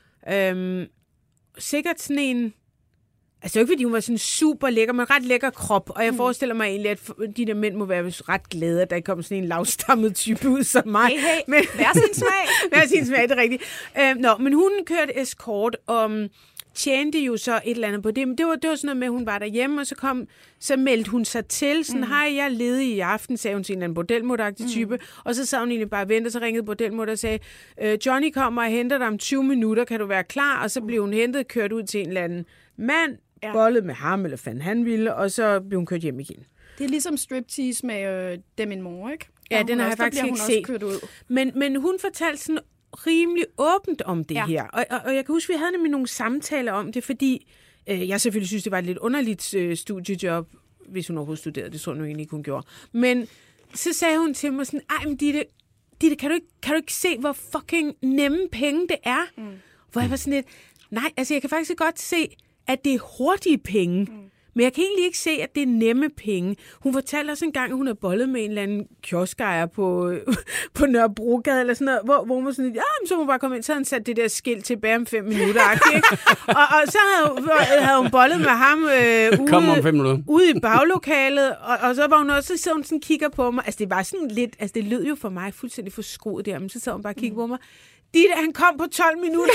Sikkert sådan en... Altså ikke fordi hun var sådan super lækker, men ret lækker krop. Og jeg forestiller mig egentlig, at de der mænd må være ret glade, at der kom sådan en lavstammet type ud som mig. Hey, men hver sin smag. Hver sin smag, det er rigtigt. Men hun kørte eskort, og tjente jo så et eller andet på det. Men det var sådan noget med, at hun var derhjemme, og så meldte hun sig til. Sådan, hej, jeg er ledig i aften, sagde hun til en eller anden bordelmutteragtig type. Og så sad hun egentlig bare og ventede, så ringede bordelmutter og sagde, Johnny kommer og henter dig om 20 minutter, kan du være klar? Og så blev hun hentet, kørt ud til en eller anden mand, bollet med ham, eller fanden han ville, og så blev hun kørt hjem igen. Det er ligesom striptease med Demi Moore, ikke? Ja, den har jeg faktisk ikke set. Men hun fortalte sådan rimelig åbent om det her. Og jeg kan huske, vi havde nemlig nogle samtaler om det, fordi jeg selvfølgelig synes, det var et lidt underligt studiejob, hvis hun overhovedet studerede. Det tror jeg nu egentlig ikke, hun gjorde. Men så sagde hun til mig sådan, ej, men Ditte, kan du ikke se, hvor fucking nemme penge det er? Hvor jeg var sådan lidt, nej, altså jeg kan faktisk godt se, at det er hurtige penge. Men jeg kan egentlig ikke se, at det er nemme penge. Hun fortalte os engang, at hun har bollet med en eller anden kioskejer på Nørrebrogade, eller sådan noget, hvor hun sådan, så må hun bare komme ind, så havde han sat det der skilt tilbage om 5 minutter. og så havde hun bollet med ham ude i baglokalet, og så var hun også, så hun sådan kigger på mig. Altså det var sådan lidt, altså det lød jo for mig fuldstændig forskruet der, men så sad hun bare og kiggede på mig. Ditte, han kom på 12 minutter,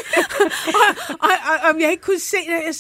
og jeg ikke kunne se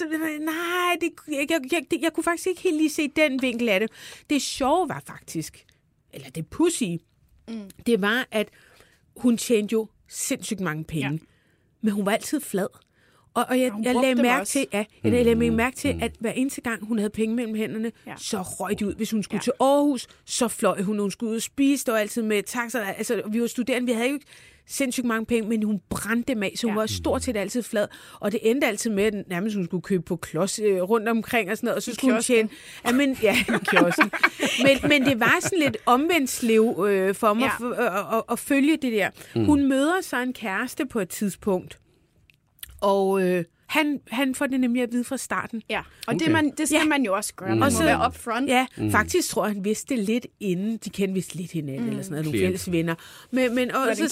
det. Jeg kunne faktisk ikke helt lige se den vinkel af det. Det sjove var faktisk, eller det pussy, det var, at hun tjente jo sindssygt mange penge, men hun var altid flad. Og jeg lagde mærke til, at hver eneste gang, hun havde penge mellem hænderne, så røg de ud. Hvis hun skulle til Aarhus, så fløj hun. Hun skulle ud og spise, og altid med taxa. Altså, vi var studerende, vi havde jo ikke sindssygt mange penge, men hun brændte dem af, så hun var stort set altid flad. Og det endte altid med, at nærmest hun skulle købe på klods rundt omkring og sådan noget, og så skulle hun tjene... kiosken. Men det var sådan lidt omvendslev for mig at følge det der. Hun møder så en kæreste på et tidspunkt, og han får det nemlig at vide fra starten. Ja, og det skal man jo også gøre. Man må være upfront. Ja, faktisk tror jeg, han vidste lidt inden. De kendte vist lidt hinanden, eller sådan noget, nogle fælles venner. Men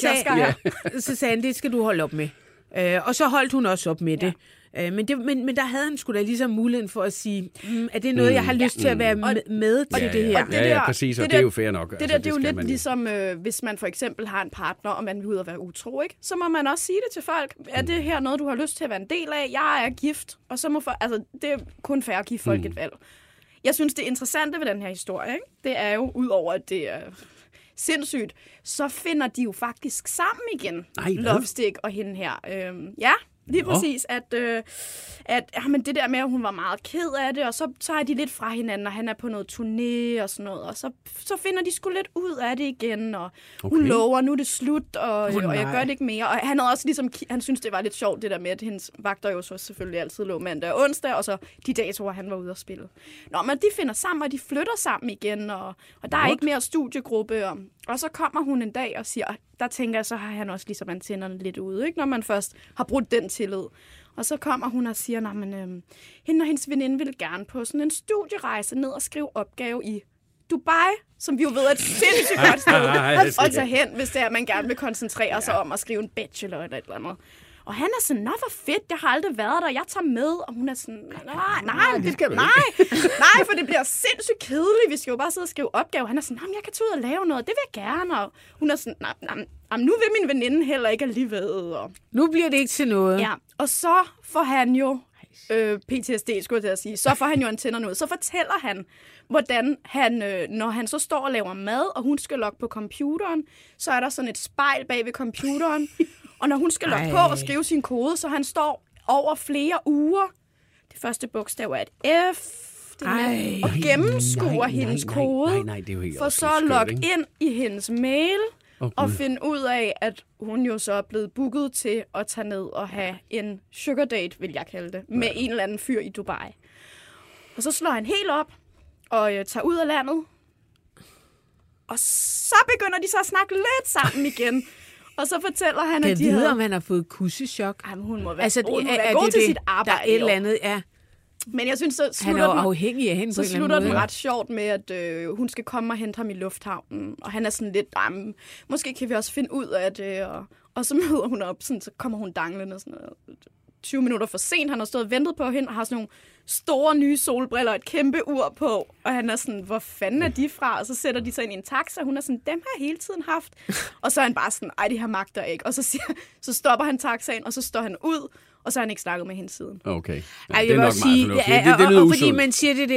så sagde han, det skal du holde op med. Og så holdt hun også op med det. Men der havde han sgu da ligesom muligheden for at sige, er det noget, jeg har lyst til at være med til det her? Ja, præcis, og det er jo fair nok. Det er jo lidt ligesom, hvis man for eksempel har en partner, og man vil ud og være utro, ikke? Så må man også sige det til folk. Er det her noget, du har lyst til at være en del af? Jeg er gift, og så det er kun fair at give folk et valg. Jeg synes, det interessante ved den her historie, ikke? Det er jo, udover at det er sindssygt, så finder de jo faktisk sammen igen. Lovestick og hende her. Lige præcis, at men det der med, at hun var meget ked af det, og så er de lidt fra hinanden, og han er på noget turné og sådan noget, og så finder de sgu lidt ud af det igen, og hun lover, nu er det slut, og jeg gør det ikke mere. Og han havde også ligesom, han synes, det var lidt sjovt, det der med, at hendes vagter jo så selvfølgelig altid lå mandag og onsdag, og så de datoer, han var ude at spille. Nå, men de finder sammen, og de flytter sammen igen, og der er ikke mere studiegruppe, og så kommer hun en dag og siger, der tænker jeg, så har han også ligesom antennerne lidt ude, ikke? Når man først har brudt den tillid. Og så kommer hun og siger, hende og hendes veninde ville gerne på sådan en studierejse ned og skrive opgave i Dubai, som vi jo ved er et sindssygt godt sted at tage hen, hvis det er, at man gerne vil koncentrere sig om at skrive en bachelor eller et eller andet. Og han er sådan, hvor fedt, jeg har aldrig været der, jeg tager med. Og hun er sådan, nej, for det bliver sindssygt kedeligt, vi skal jo bare sidde og skrive opgave. Han er sådan, jeg kan tage ud og lave noget, det vil jeg gerne. Og hun er sådan, nu vil min veninde heller ikke alligevel. Og nu bliver det ikke til noget. Ja, og så får han jo PTSD, skulle jeg sige. Så får han jo antennerne ud. Så fortæller han, hvordan han, når han så står og laver mad, og hun skal logge på computeren, så er der sådan et spejl bag ved computeren. Og når hun skal logge på og skrive sin kode, så han står over flere uger. Det første bogstav er et F. Og gennemskuer hendes kode. Nej, det er jo helt for så at logge ind i hendes mail og finde ud af, at hun jo så er blevet booket til at tage ned og have en sugar date, vil jeg kalde det, med en eller anden fyr i Dubai. Og så slår han helt op og tager ud af landet. Og så begynder de så at snakke lidt sammen igen. Og så fortæller han, at de havde... om han har fået kussechok. Jamen, hun må være god til sit arbejde. Der er et eller andet, ja. Men jeg synes, så slutter han er jo afhængig af hende. Så slutter den ret sjovt med, at hun skal komme og hente ham i lufthavnen. Og han er sådan lidt, måske kan vi også finde ud af det. Og så møder hun op, sådan, så kommer hun danglende sådan 20 minutter for sent. Han har stået og ventet på hende og har sådan nogle store nye solbriller og et kæmpe ur på. Og han er sådan, hvor fanden er de fra? Og så sætter de sig ind i en taxa. Hun er sådan, dem har jeg hele tiden haft. Og så er han bare sådan, de her magter ikke. Og så stopper han taxaen, og så står han ud. Og så har han ikke snakket med hende siden. Okay. Ja, jeg vil også sige, det fordi man siger det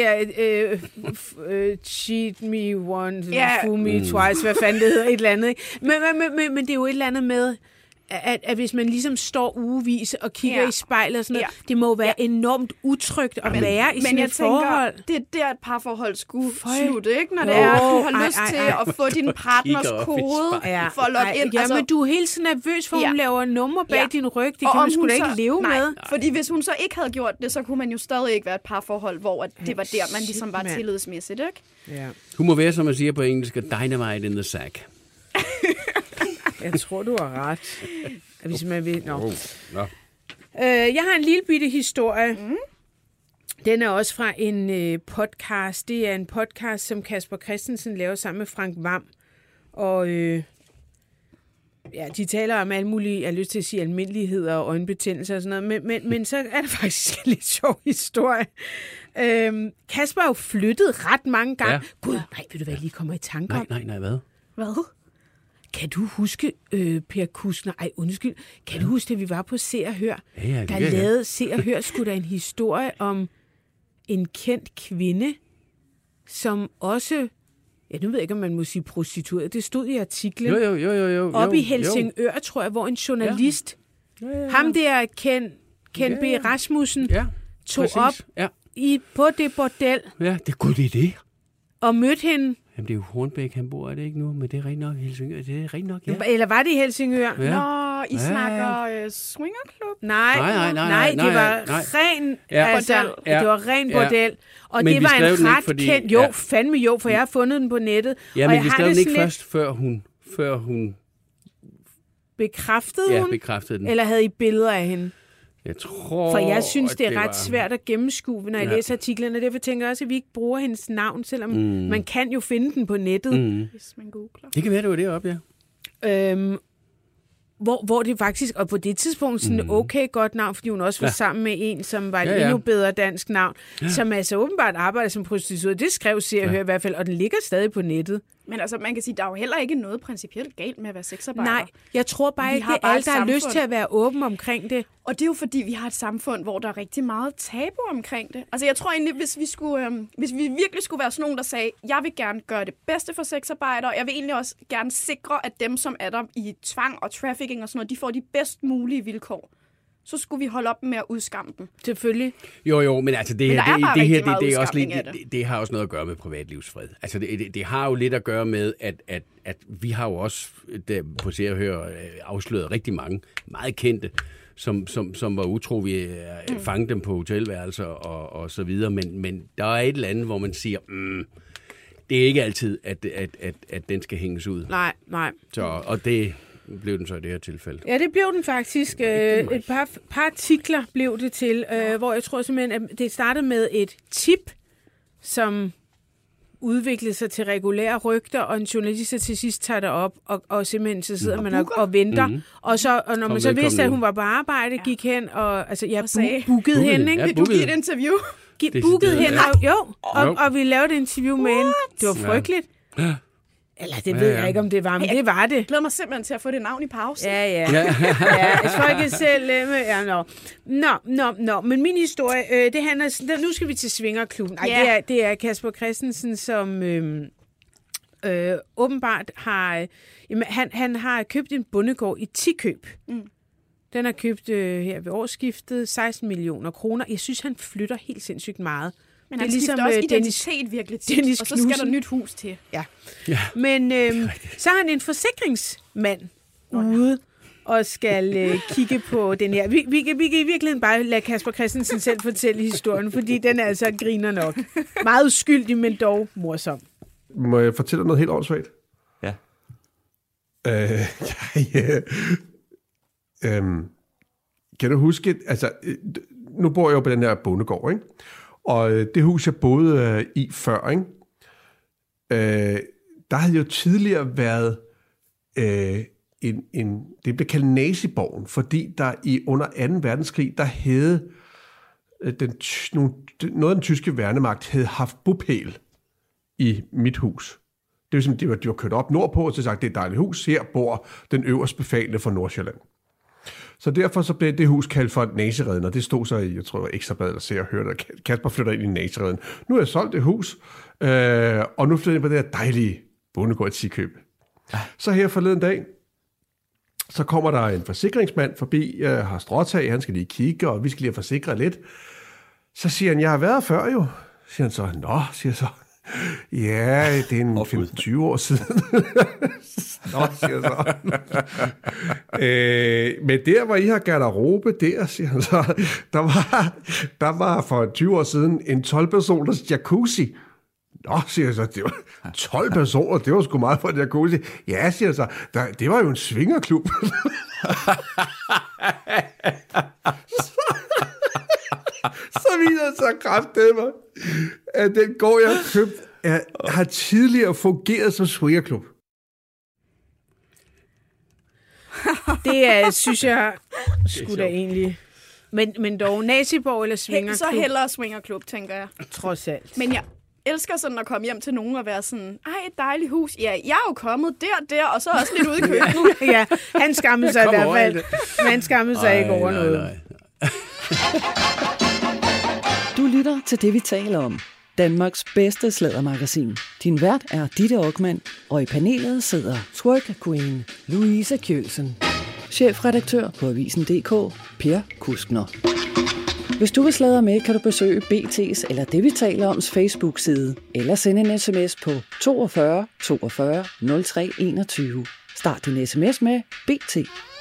der, cheat me once, fool me twice, hvad fanden det hedder, et eller andet. Men det er jo et eller andet med, at hvis man ligesom står ugevis og kigger i spejlet og sådan noget, det må være enormt utrygt at være i sådan et forhold. Det er der, et parforhold skulle slutte, ikke? Når det er, at du har lyst til at få din partners kode for at logge ind. Ja, men du er helt så nervøs, for hun laver nummer bag din ryg. Det kan man sgu da ikke leve med. Fordi hvis hun så ikke havde gjort det, så kunne man jo stadig ikke være et parforhold, hvor det var der, man ligesom var tillidsmæssigt, ikke? Ja. Hun må være, som man siger på engelsk, dynamite in the sack. Jeg tror, du har ret. Hvis man vil. Jeg har en lille bitte historie. Den er også fra en podcast. Det er en podcast, som Kasper Christensen laver sammen med Frank Hvam. Og de taler om alle mulige, jeg har lyst til at sige almindeligheder og øjenbetændelser og sådan noget. Men så er det faktisk en lidt sjov historie. Kasper har jo flyttet ret mange gange. Ja. Gud, nej, ved du hvad, jeg lige kommer i tanke om? Nej, hvad? Hvad? Kan du huske, Per Kussner, undskyld, kan du huske, at vi var på Se og Hør? Ja, der lavede Se og Hør sgu da en historie om en kendt kvinde, som også, nu ved jeg ikke, om man må sige prostitueret, det stod i artiklen. Jo. Op i Helsingør, tror jeg, hvor en journalist, ham der Ken B. Rasmussen tog præcis. op på det bordel. Ja, det er godt det. Og mødte hende. Jamen, det er jo Hornbæk, han bor, er det ikke nu? Men det er rigtig nok Helsingør. Det er rigtig nok, Eller var det i Helsingør? Ja. Nå, I snakker swingerklub? Nej, det var ren det var ren bordel. Og men det var en ret fordi, kendt, fandme jo, for jeg har fundet den på nettet. Ja, og men vi skrev den ikke lidt... først, før hun bekræftede hun? Bekræftede den. Eller havde I billeder af hende? Jeg tror... For jeg synes, det er ret svært at gennemskue, når jeg læser artiklerne. Derfor tænker jeg også, at vi ikke bruger hendes navn, selvom man kan jo finde den på nettet. Hvis man googler. Det kan være, det var deroppe, Hvor det faktisk, og på det tidspunkt, sådan okay godt navn, fordi hun også var sammen med en, som var et endnu bedre dansk navn, som altså åbenbart arbejder som prostitueret. Det skrev Se og Hør i hvert fald, og den ligger stadig på nettet. Men altså, man kan sige, der er jo heller ikke noget principielt galt med at være sexarbejder. Nej, jeg tror bare ikke, det er alle, der har lyst til at være åben omkring det. Og det er jo fordi, vi har et samfund, hvor der er rigtig meget tabu omkring det. Altså, jeg tror egentlig, hvis vi virkelig skulle være sådan nogen, der sagde, jeg vil gerne gøre det bedste for sexarbejdere, og jeg vil egentlig også gerne sikre, at dem, som er der i tvang og trafficking og sådan noget, de får de bedst mulige vilkår. Så skulle vi holde op med at udskamme dem. Selvfølgelig. Jo, men altså det er også lidt, det har også noget at gøre med privatlivsfred. Altså det har jo lidt at gøre med, at vi har jo også på Se og Hør afsløret rigtig mange meget kendte, som var utro. Vi fangede dem på hotelværelser og så videre. Men der er et eller andet, hvor man siger, det er ikke altid, at den skal hænges ud. Nej. Så, og det blev den så i det her tilfælde. Ja, det blev den faktisk. Et par artikler blev det til, hvor jeg tror simpelthen, at det startede med et tip, som udviklede sig til regulære rygter, og en journalist til sidst tager det op, og simpelthen så sidder man og venter. Og når man så vidste, at hun var på arbejde, gik hen og bookede hende. Ikke? Du giver et interview. Bookede hende, og vi lavede et interview med hende. Det var frygteligt. Ja. Eller det ved jeg ikke, om det var, men det var det. Jeg glæder mig simpelthen til at få det navn i pause. Ja. Jeg tror ikke selv. Nå. Men min historie, det handler... Nu skal vi til Swingerklubben. Det er Kasper Christensen, som åbenbart har... Han har købt en bondegård i Tikøb. Den har købt her ved årsskiftet 16 millioner kroner. Jeg synes, han flytter helt sindssygt meget. Men han skifter også identitet virkelig tit, og så skal der nyt hus til. Ja. Men så har han en forsikringsmand ude og skal kigge på den her. Vi kan i virkeligheden bare lade Kasper Christensen selv fortælle historien, fordi den er altså griner nok. Meget uskyldig, men dog morsom. Må jeg fortælle noget helt åndssvagt? Ja. Kan du huske, altså, nu bor jeg jo på den her bondegård, ikke? Og det hus, jeg boede i før, ikke? Der havde jo tidligere været det blev kaldt Naziborgen, fordi der under 2. verdenskrig, der havde noget af den tyske værnemagt havde haft bopæl i mit hus. Det vil sige, de var kørt op nordpå, og så sagt, det er et dejligt hus, her bor den øverste befalende fra Nordsjælland. Så derfor så blev det hus kaldt for Nazireden, og det stod så i, jeg tror, Ekstrabladet eller Se og Hør, at Kasper flytter ind i Nazireden. Nu har jeg solgt det hus, og nu flytter jeg ind på det her dejlige bondegård i Tikøb. Så her forleden dag, så kommer der en forsikringsmand forbi, har stråtag, han skal lige kigge, og vi skal lige have forsikret lidt. Så siger han, jeg har været før jo. Siger han så, nå, siger så. Ja, det er en 15-20 år siden. Nå, siger så. Men der, hvor I har garderobe, der, siger han så, der var for 20 år siden en 12-personers jacuzzi. Nå, siger så, det var 12 personer, det var sgu meget for en jacuzzi. Ja, siger så, det var jo en swingerklub. Så viser det sig kraftedeme, at den gård, jeg har købt, har tidligere fungeret som swingerklub. Det er, synes jeg, skulle da egentlig... Men dog, Naziborg eller swingerklub? Så hellere swingerklub, tænker jeg. Trods alt. Men jeg elsker sådan at komme hjem til nogen og være sådan, ej, et dejligt hus. Ja, jeg er jo kommet der, og så også lidt ude i køkkenet. Ja, han skammede sig i hvert fald. Men han skammede sig ikke over noget. Nej. Du lytter til det, vi taler om. Danmarks bedste sladdermagasin. Din vært er Ditte Okman, og i panelet sidder twerk queen Louise Kjølsen, chefredaktør på Avisen.dk, Per Kuskner. Hvis du vil sladre med, kan du besøge BT's eller det, vi taler oms Facebook-side, eller sende en sms på 42 42 03 21. Start din sms med BT.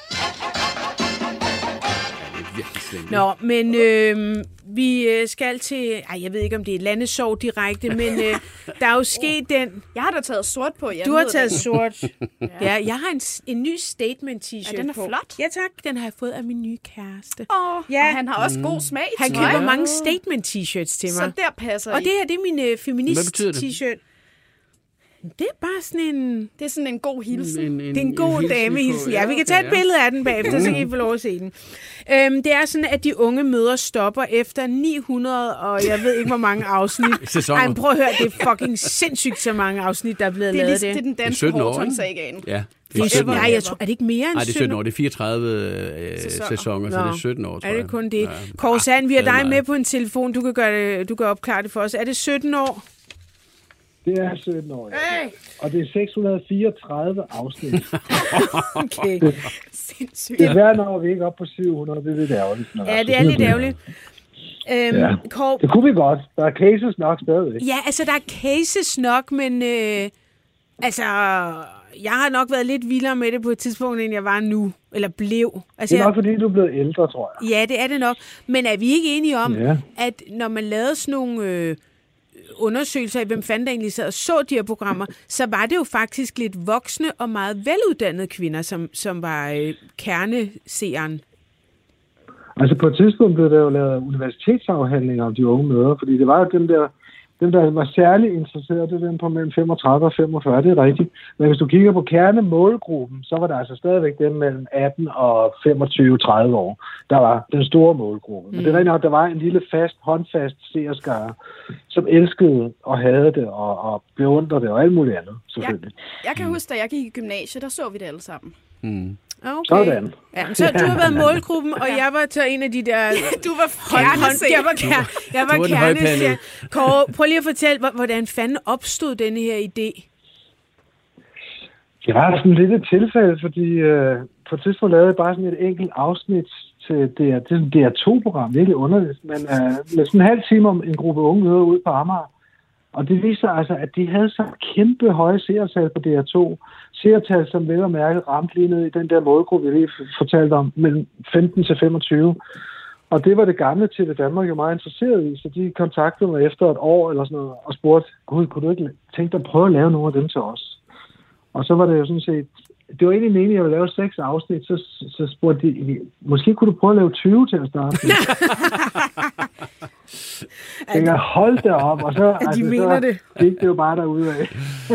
Nå, men vi skal til... jeg ved ikke, om det er et landesov direkte, men der er jo sket den... Jeg har da taget sort på. Du har taget sort. Ja, jeg har en ny statement-t-shirt på. Ja, den er flot. Ja, tak. Den har jeg fået af min nye kæreste. Ja. Og han har også god smag. Han køber mange statement-t-shirts til mig. Så der passer og det her, det er min feminist-t-shirt. Det er bare sådan en... Det er sådan en god hilsen. Det er en god damehilsen. Ja, vi kan tage et billede af den bagefter, så kan I få lov at se den. Det er sådan, at de unge mødre stopper efter 900, og jeg ved ikke, hvor mange afsnit. Ej, prøv at høre, det er fucking sindssygt så mange afsnit, der er blevet lavet. Det er den danske Horton-sagaen. Ja. Jeg tror, er det ikke mere end 17 år? Nej, det er 17 år. Det er 34 sæsoner, så det er 17 år, tror jeg. Er det kun det? Kåre Sand, vi har dig med på en telefon. Du kan opklare det for os. Er det 17 år? Det er 17 år, ja. Og det er 634 afsnit. Okay. Sindssygt. Det er hver år, vi ikke er oppe på 700. Det er lidt ærgerligt. Ja, det er lidt ærgerligt. Kåre... Det kunne vi godt. Der er cases nok stadigvæk. Ja, altså der er cases nok, men jeg har nok været lidt vildere med det på et tidspunkt, end jeg var nu. Eller blev. Altså, det er nok, fordi du er blevet ældre, tror jeg. Ja, det er det nok. Men er vi ikke enige om, at når man lavede sådan nogle... undersøgelser af, hvem fanden der egentlig sad og så de her programmer, så var det jo faktisk lidt voksne og meget veluddannede kvinder, som var kerneseeren. Altså på et tidspunkt blev der jo lavet universitetsafhandlinger om de unge mødre, fordi det var jo dem, der var særligt interesserede, det var dem på mellem 35 og 45, det er rigtigt. Men hvis du kigger på kernemålgruppen, så var der altså stadigvæk dem mellem 18 og 25-30 år, der var den store målgruppe. Men det er rigtigt nok, der var en lille håndfast seerskare, som elskede og havde det og beundrede det og alt muligt andet, selvfølgelig. Jeg kan huske, da jeg gik i gymnasiet, der så vi det alle sammen. Okay. Sådan. Ja, så du har været målgruppen, og jeg var til en af de der... Du var kerneseer. Jeg var kerneseer. Kåre, prøv lige at fortælle, hvordan fanden opstod denne her idé? Det var sådan lidt et tilfælde, fordi på et tidspunkt lavede jeg bare sådan et enkelt afsnit til det DR2-program, virkelig underligt, men med sådan en halv time om en gruppe unge møder ude på Amager. Og det viser altså, at de havde så kæmpe høje seertal på DR2. Seertal, som vel og mærke ramte lige ned i den der målgruppe, jeg lige fortalte om, mellem 15 til 25. Og det var det gamle TV Danmark jo meget interesseret i, så de kontaktede mig efter et år eller sådan noget, og spurgte, gud, kunne du ikke tænke dig at prøve at lave nogle af dem til os? Og så var det jo sådan set, det var egentlig meningen, at jeg ville lave 6 afsnit, så spurgte de, måske kunne du prøve at lave 20 til at starte med. Jeg holdt det op, og så, så gik det jo bare derudad.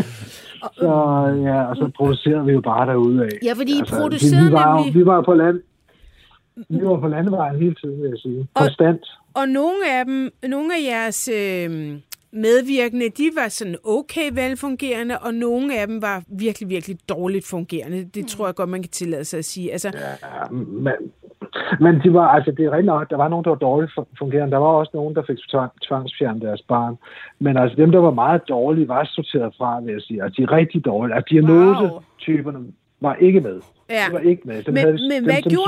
Og så producerede vi jo bare derudad. Ja, fordi I producerede nemlig... Vi var på land. Vi var på landevejen hele tiden, vil jeg sige. Konstant. Og nogle af jeres medvirkende, de var sådan okay velfungerende, og nogle af dem var virkelig, virkelig dårligt fungerende. Det tror jeg godt, man kan tillade sig at sige. Altså... Ja, men de var, altså det er rigtig nok, der var nogen, der var dårligt fungerende. Der var også nogen, der fik tvangsfjernet deres barn. Men altså dem, der var meget dårlige, var sorteret fra, vil jeg sige. Altså de er rigtig dårlige. Altså diagnosetyperne var ikke med. Ja. De var ikke med. Men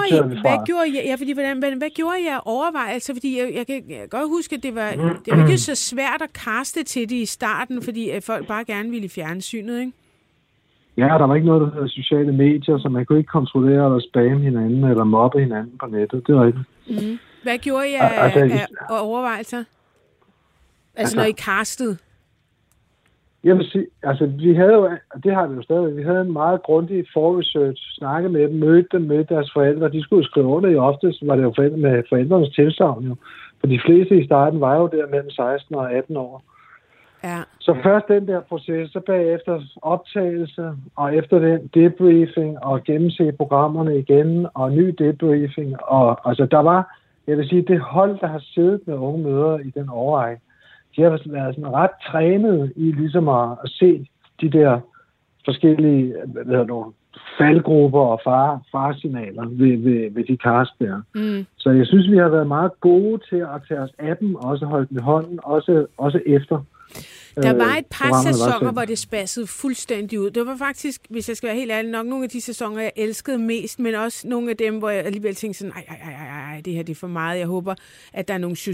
hvad gjorde I overvejelser? Fordi jeg kan godt huske, at det var ikke så svært at kaste til det i starten, fordi folk bare gerne ville i fjernsynet, ikke? Ja, der var ikke noget, der hedder sociale medier, så man kunne ikke kontrollere eller spamme hinanden eller mobbe hinanden på nettet. Det var ikke. Hvad gjorde I af overvejelser? Altså når I castede? Jeg vil sige, altså vi havde jo, det har vi jo stadig, vi havde en meget grundig forresearch, snakket med dem, mødte deres forældre, de skulle jo skrive under i oftest, var det jo med forældrenes tilsagn jo. For de fleste i starten var jo der mellem 16 og 18 år. Ja. Så først den der proces, så bagefter optagelse, og efter den debriefing, og gennemse programmerne igen, og ny debriefing, og altså der var, jeg vil sige, det hold, der har siddet med unge mødre i den årrække, de har været sådan ret trænet i ligesom at se de der forskellige faldgrupper og faresignaler ved de cast der. Så jeg synes, vi har været meget gode til at tage os af dem, og også holde dem i hånden, også efter. Der var et par sæsoner, hvor det spassede fuldstændig ud. Det var faktisk, hvis jeg skal være helt ærlig, nok nogle af de sæsoner, jeg elskede mest, men også nogle af dem, hvor jeg alligevel tænkte sådan, ej, det her det er for meget. Jeg håber, at der er nogle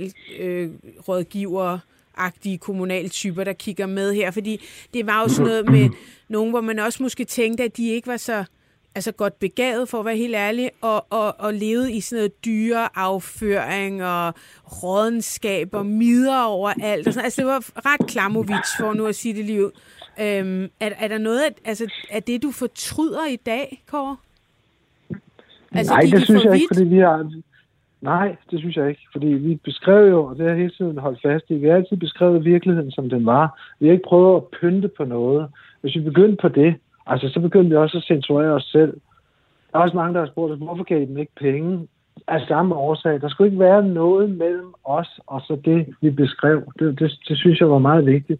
socialrådgivere-agtige kommunale typer, der kigger med her, fordi det var jo sådan noget med nogen, hvor man også måske tænkte, at de ikke var så godt begavet, for at være helt ærlig, og levede i sådan noget dyreafføring og rådenskab og midder over alt. Og sådan. Altså, det var ret Klamovich, for nu at sige det lige ud. Er der noget af det, du fortryder i dag, Kåre? Altså, nej, det synes jeg ikke, fordi vi har... Nej, det synes jeg ikke, fordi vi beskrev jo, og det har jeg hele tiden holdt fast i, vi har altid beskrevet virkeligheden, som den var. Vi har ikke prøvet at pynte på noget. Hvis vi begyndte på det, så begyndte vi også at censurere os selv. Der er også mange, der har spurgt os, hvorfor gav I dem ikke penge? Af samme årsag. Der skulle ikke være noget mellem os og så det, vi beskrev. Det synes jeg var meget vigtigt.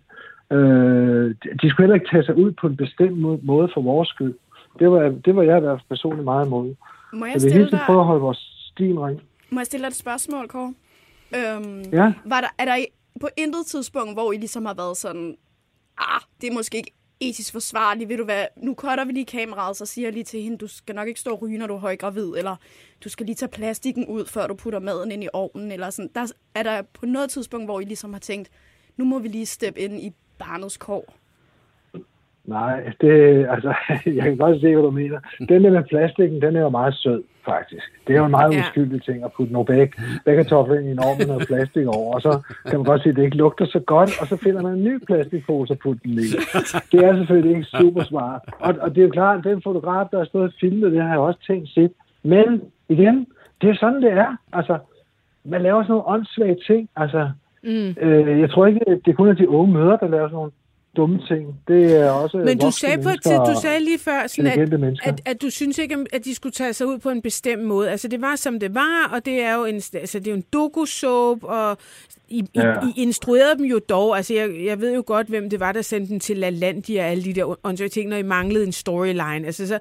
De skulle heller ikke tage sig ud på en bestemt måde for vores skyld. Det var jeg i hvert fald personligt meget imod. Må jeg stille dig... prøve at holde vores stil ren. Må jeg stille dig et spørgsmål, Kåre? Ja. Er der på intet tidspunkt, hvor I ligesom har været sådan, det er måske ikke etisk forsvarligt, ved du hvad, nu cutter vi lige kameraet, så siger jeg lige til hende, du skal nok ikke stå og ryge, når du er højgravid, eller du skal lige tage plastikken ud, før du putter maden ind i ovnen, eller sådan. Er der på noget tidspunkt, hvor I ligesom har tænkt, nu må vi lige steppe ind i barnets kår? Nej, jeg kan godt se, hvad du mener. Den der med plastikken, den er jo meget sød, faktisk. Det er jo en meget uskyldig ting at putte nogle bækkartofler ind i en ovn med noget plastik over, og så kan man godt se, at det ikke lugter så godt, og så finder man en ny plastikpose og putter den i. Det er selvfølgelig ikke super smart. Og det er jo klart, at den fotograf, der har stået og filmet, det har jeg også tænkt sit. Men igen, det er sådan, det er. Altså, man laver sådan nogle åndssvage ting. Altså, jeg tror ikke, det kun er de unge mødre, der laver sådan nogle dumme ting. Det er også. Men du sagde lige før, sådan at du synes ikke, at de skulle tage sig ud på en bestemt måde. Altså, det var, som det var, og det er jo en doku-soap, og I instruerede dem jo dog. Altså, jeg ved jo godt, hvem det var, der sendte dem til LaLandia og alle de der åndssvage ting, når I manglede en storyline. Altså,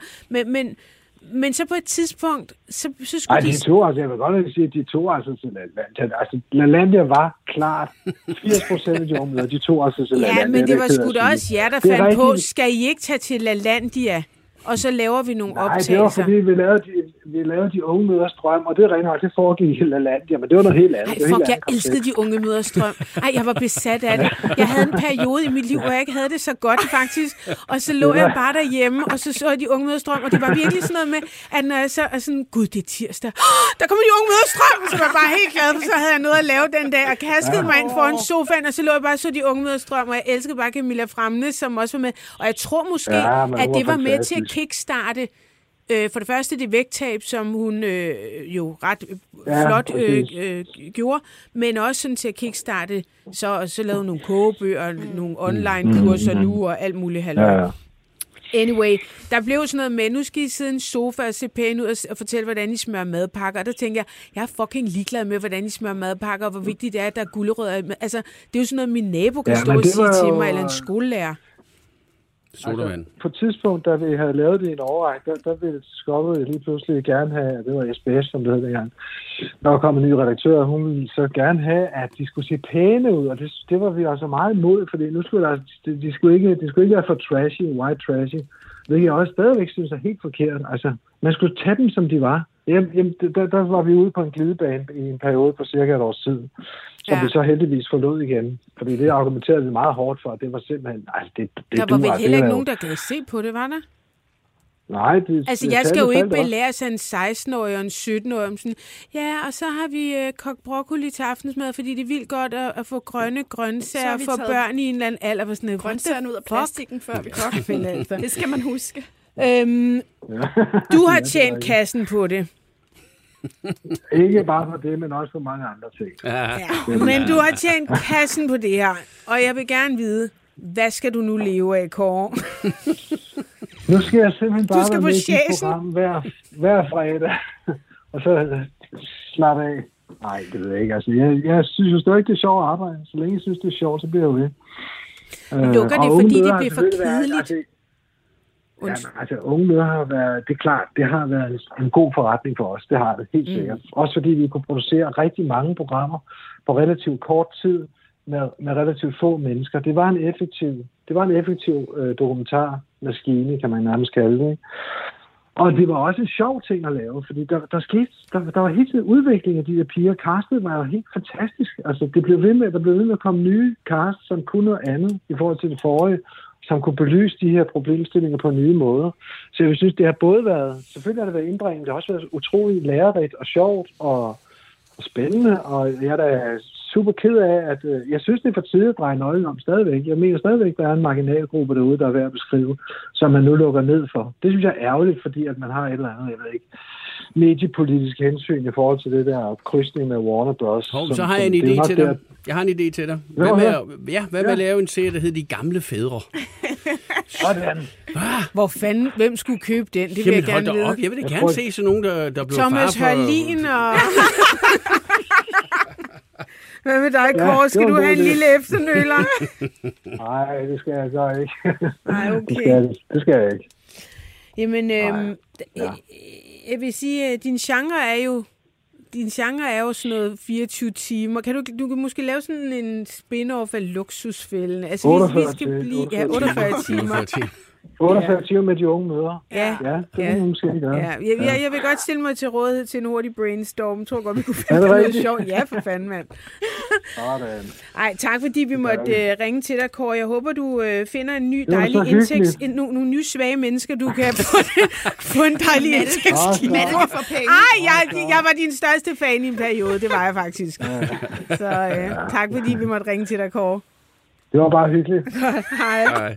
men så på et tidspunkt, så skulle jeg vil godt sige, at de tog altså til LaLandia. Altså, LaLandia var klart 80% af de områder, de tog altså til LaLandia. Ja, men det var sgu da også jer, der fandt på, skal I ikke tage til LaLandia? Og så laver vi nogle optagelser. Nej, det var fordi, vi lavede de unge møders drøm, og det er rent nok, det foregik i LaLandia, men det var noget helt andet. Jeg elskede de unge møders drøm. Jeg var besat af det. Jeg havde en periode i mit liv, hvor jeg ikke havde det så godt, faktisk. Og så lå jeg bare derhjemme, og så jeg de unge møders drøm, og det var virkelig sådan noget med, at når jeg så er sådan, gud, det er tirsdag. Der kommer de unge møders drøm, så var jeg bare helt glad, for så havde jeg noget at lave den dag, og kastede mig ind foran sofaen, og så lå jeg bare så de unge møders drøm, og jeg elskede bare Camilla Framnes, som også var med. Og jeg tror måske, at det var med til at kickstarte for det første det vægttab, som hun jo ret flot gjorde, men også sådan til at kickstarte, så lavede hun nogle kogebøger, nogle online-kurser nu og alt muligt halvøj. Anyway, der blev sådan noget med, nu skal I sidde i en sofa og se pæne ud og fortælle, hvordan I smører madpakker. Og der tænker jeg er fucking ligeglad med, hvordan I smører madpakker, og hvor vigtigt det er, at der er gulerødder. Altså, det er jo sådan noget, min nabo kan stå og sige til mig, eller en skolelærer. Altså, på et tidspunkt, da vi havde lavet det i en årrække, der ville Skåbet lige pludselig gerne have, det var SBS, som det hed dengang, når der kom en ny redaktør, hun ville så gerne have, at de skulle se pæne ud, og det var vi også meget imod, fordi nu skulle de skulle ikke være for trashy, white trashy, hvilket jeg også stadigvæk synes er helt forkert. Altså, man skulle tage dem, som de var. Der var vi ude på en glidebane i en periode på cirka et års tid, som vi så heldigvis forlod igen. Fordi det argumenterede vi meget hårdt for, at det var simpelthen... Altså, der var vel heller ikke nogen, der gad se på det, var der? Nej, jeg skal jo ikke belære sig en 16-årig og en 17-årig om sådan, og så har vi kogt broccoli til aftensmad, fordi det er vildt godt at få grønne grøntsager for børn i en eller anden alder. Sådan, grøntsagerne ud af plastikken, før vi koger. Det skal man huske. Du har tjent kassen på det. Ikke bare for det, men også for mange andre ting. Men du har tjent kassen på det her, og jeg vil gerne vide, hvad skal du nu leve af, Kåre? Nu skal jeg simpelthen bare være med i et program hver fredag, og så slappe af. Nej, det ved jeg ikke. Altså, jeg synes jo stadig, det er sjovt at arbejde. Så længe jeg synes, det er sjovt, så bliver jeg jo ved. Lukker det, fordi det bliver for kedeligt? Altså unge mødre har været, det er klart, det har været en god forretning for os. Det har det helt sikkert. Også fordi vi kunne producere rigtig mange programmer på relativt kort tid. med relativt få mennesker. Det var en effektiv dokumentarmaskine, kan man nærmest kalde det. Ikke? Og det var også en sjov ting at lave, fordi der var hele tiden udvikling af de der piger. Castet var jo helt fantastisk. Altså, der blev ved med at komme nye cast, som kunne noget andet i forhold til det forrige, som kunne belyse de her problemstillinger på nye måder. Så jeg synes, det har både været, selvfølgelig har det været indbringende, det har også været utroligt lærerigt og sjovt og spændende, og jeg er da super ked af, at jeg synes, det er for tidligt at dreje nøglen om stadigvæk. Jeg mener stadigvæk, der er en marginalgruppe derude, der er værd at beskrive, som man nu lukker ned for. Det synes jeg er ærgerligt, fordi at man har et eller andet, jeg ved ikke, mediepolitisk hensyn i forhold til det der krydsning med Warner Bros. Så har jeg en idé til dig. Jeg har en idé til dig. Hvad med at lave en serie, der hedder De Gamle Fædre? Sådan. Hvem skulle købe den? Det vil jeg gerne vide. Jeg vil gerne se sådan nogen, der blev Thomas Hørlin og... Hvad med dig, Kåre? Skal du have en lille efternøler? Nej, det skal jeg så ikke. Nej, okay. Det skal jeg ikke. Jamen, jeg vil sige, at din genre er jo sådan noget 24 timer. Du kan måske lave sådan en spin-off af Luksusfælden. Altså, 48 timer. 48 timer med de unge mødre. Ja, det kan måske gøre. Ja. Jeg vil godt stille mig til rådighed til en hurtig brainstorm. Jeg tror godt, vi kunne finde noget sjovt. Ja, for fanden, mand. Ej, tak fordi vi måtte ringe til dig, Kåre. Jeg håber, du finder en ny dejlig indtægt. Nogle nye svage mennesker, du kan få en dejlig indtægt. Jeg var din største fan i en periode. Det var jeg faktisk. Så tak fordi vi måtte ringe til dig, Kåre. Det var bare hyggeligt. Hej.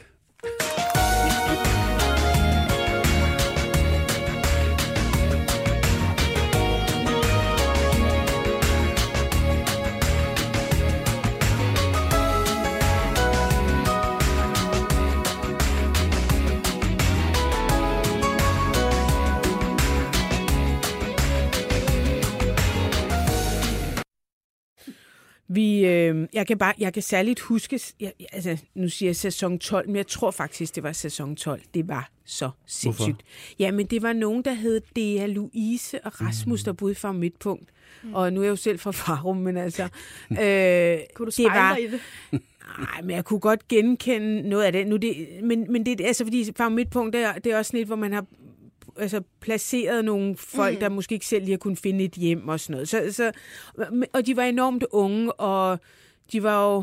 Jeg kan særligt huske, nu siger jeg sæson 12, men jeg tror faktisk, det var sæson 12. Det var så sindssygt. Hvorfor? Jamen, det var nogen, der hed Dea, Louise og Rasmus, der boede fra Midtpunkt. Og nu er jeg jo selv fra Farum, men altså... Kunne du spejle dig i det? Nej, men jeg kunne godt genkende noget af det. Men det er altså, fordi Farum Midtpunkt, det er også sådan et, hvor man har placeret nogle folk, der måske ikke selv lige har kunnet finde et hjem og sådan noget. Og de var enormt unge, og de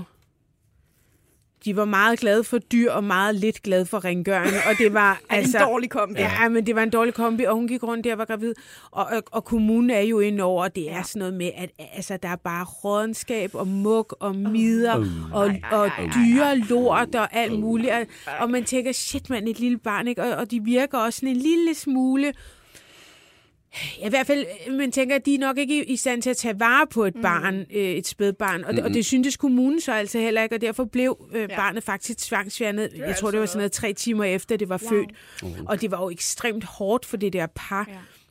var meget glade for dyr og meget lidt glade for rengøring, og det var en dårlig kombi. Ja, men det var en dårlig kombi, og hun gik rundt der og var gravid. Og kommunen er jo inde over, og det er sådan noget med, at der er bare rådenskab og mug og mider og dyre lort og alt muligt. Og man tænker, shit man, et lille barn, ikke? Og de virker også sådan en lille smule... Ja, i hvert fald, man tænker, at de er nok ikke i stand til at tage vare på et barn, et spædbarn, og det syntes kommunen så altså heller ikke, og derfor blev barnet faktisk tvangsfjernet. Jeg tror, det var sådan noget 3 timer efter, det var født, og det var jo ekstremt hårdt for det der par.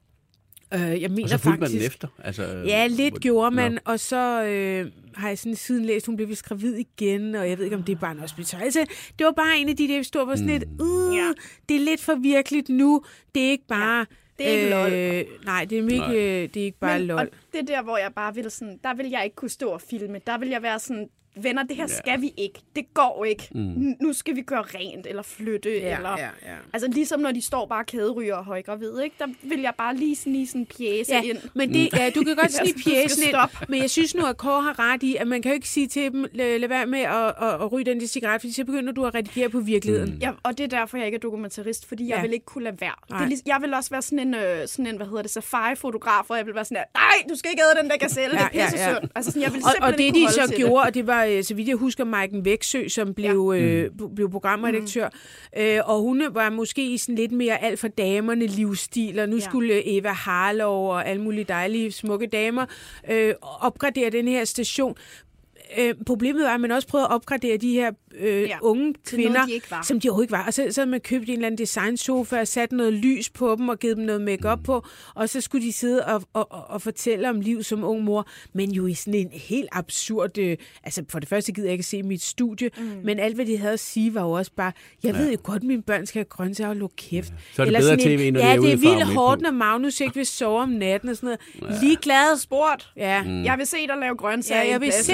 Jeg mener og så fulgte man den efter? Altså, ja, lidt gjorde man, og så har jeg sådan siden læst, hun blev vist gravid igen, og jeg ved ikke, om det er barn også blev tøj. Altså, det var bare en af de der, vi stod på sådan lidt, det er lidt for virkeligt nu, det er ikke bare... Det er ikke lol. Nej, det er ikke bare lol. Og det er der, hvor jeg bare vil sådan, der vil jeg ikke kunne stå og filme. Der vil jeg være sådan, venner, det her skal vi ikke. Det går ikke. Nu skal vi gøre rent, eller flytte, eller... Altså ligesom når de står bare kæderyger og højgravid, ikke? Der vil jeg bare lige snige sådan en pjæse ind. Men det, du kan godt snige pjæsen ind, men jeg synes nu, at Kåre har ret i, at man kan jo ikke sige til dem, lad være med at ryge den cigaret, fordi så begynder du at redigere på virkeligheden. Ja, og det er derfor, jeg ikke er dokumentarist, fordi jeg vil ikke kunne lade være. Jeg vil også være sådan en hvad hedder det, safari-fotograf, hvor jeg vil være sådan her, nej, du skal ikke æde den der gazelle, det er pissesynd. Altså sådan, jeg vil simpelthen og det de så gjorde, og det var så vidt jeg husker, Maiken Væksø, som blev programredaktør. Og hun var måske i sådan lidt mere alt for damerne livsstil, og nu skulle Eva Harlov og alle mulige dejlige, smukke damer opgradere den her station. Problemet var, at man også prøvede at opgradere de her unge kvinder, noget, som de overhovedet ikke var. Og så havde man købt en eller anden designsofa og sat noget lys på dem og givet dem noget makeup på, og så skulle de sidde og fortælle om liv som ung mor, men jo i sådan en helt absurd... altså for det første gider jeg ikke se mit studie, men alt, hvad de havde at sige, var jo også bare, jeg ved jo godt, at mine børn skal have grøntsager og lukke kæft. Så er det bedre tv, når det er vildt hårdt, når Magnus ikke vil sove om natten og sådan noget. Ligeglad. Sport. Ja. Jeg vil se dig lave grøntsager. Jeg vil se dig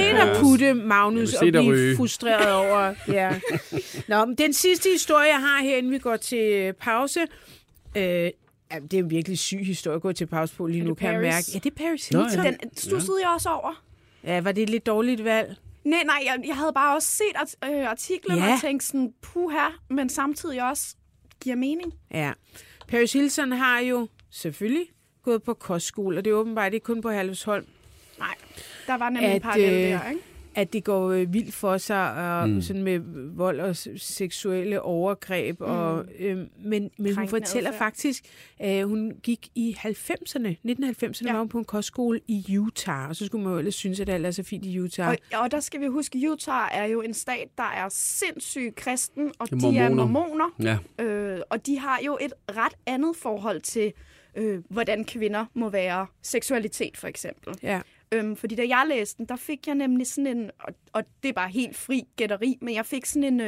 putte Magnus og blive frustreret over. Ja. Nå, men den sidste historie, jeg har her, inden vi går til pause. Det er en virkelig syg historie at gå til pause på lige nu, kan jeg mærke. Ja, det er Paris Hilton. Den stussede jeg også over. Ja, var det et lidt dårligt valg? Nej, jeg havde bare også set artiklen og tænkt sådan, puha, men samtidig også giver mening. Ja. Paris Hilton har jo selvfølgelig gået på kostskole, og det er åbenbart ikke kun på Herlufsholm. Nej, der var nemlig en parallel der, ikke? At det går vildt for sig, og sådan med vold og seksuelle overgreb. Og, men hun fortæller faktisk, hun gik i 1990'erne var hun på en kostskole i Utah, og så skulle man jo ellers synes, at alt er så fint i Utah. Og der skal vi huske, at Utah er jo en stat, der er sindssygt kristen, og de er mormoner. Ja. Og de har jo et ret andet forhold til, hvordan kvinder må være, seksualitet for eksempel. Ja. Fordi da jeg læste den, der fik jeg nemlig sådan en, og det er bare helt fri gætteri, men jeg fik sådan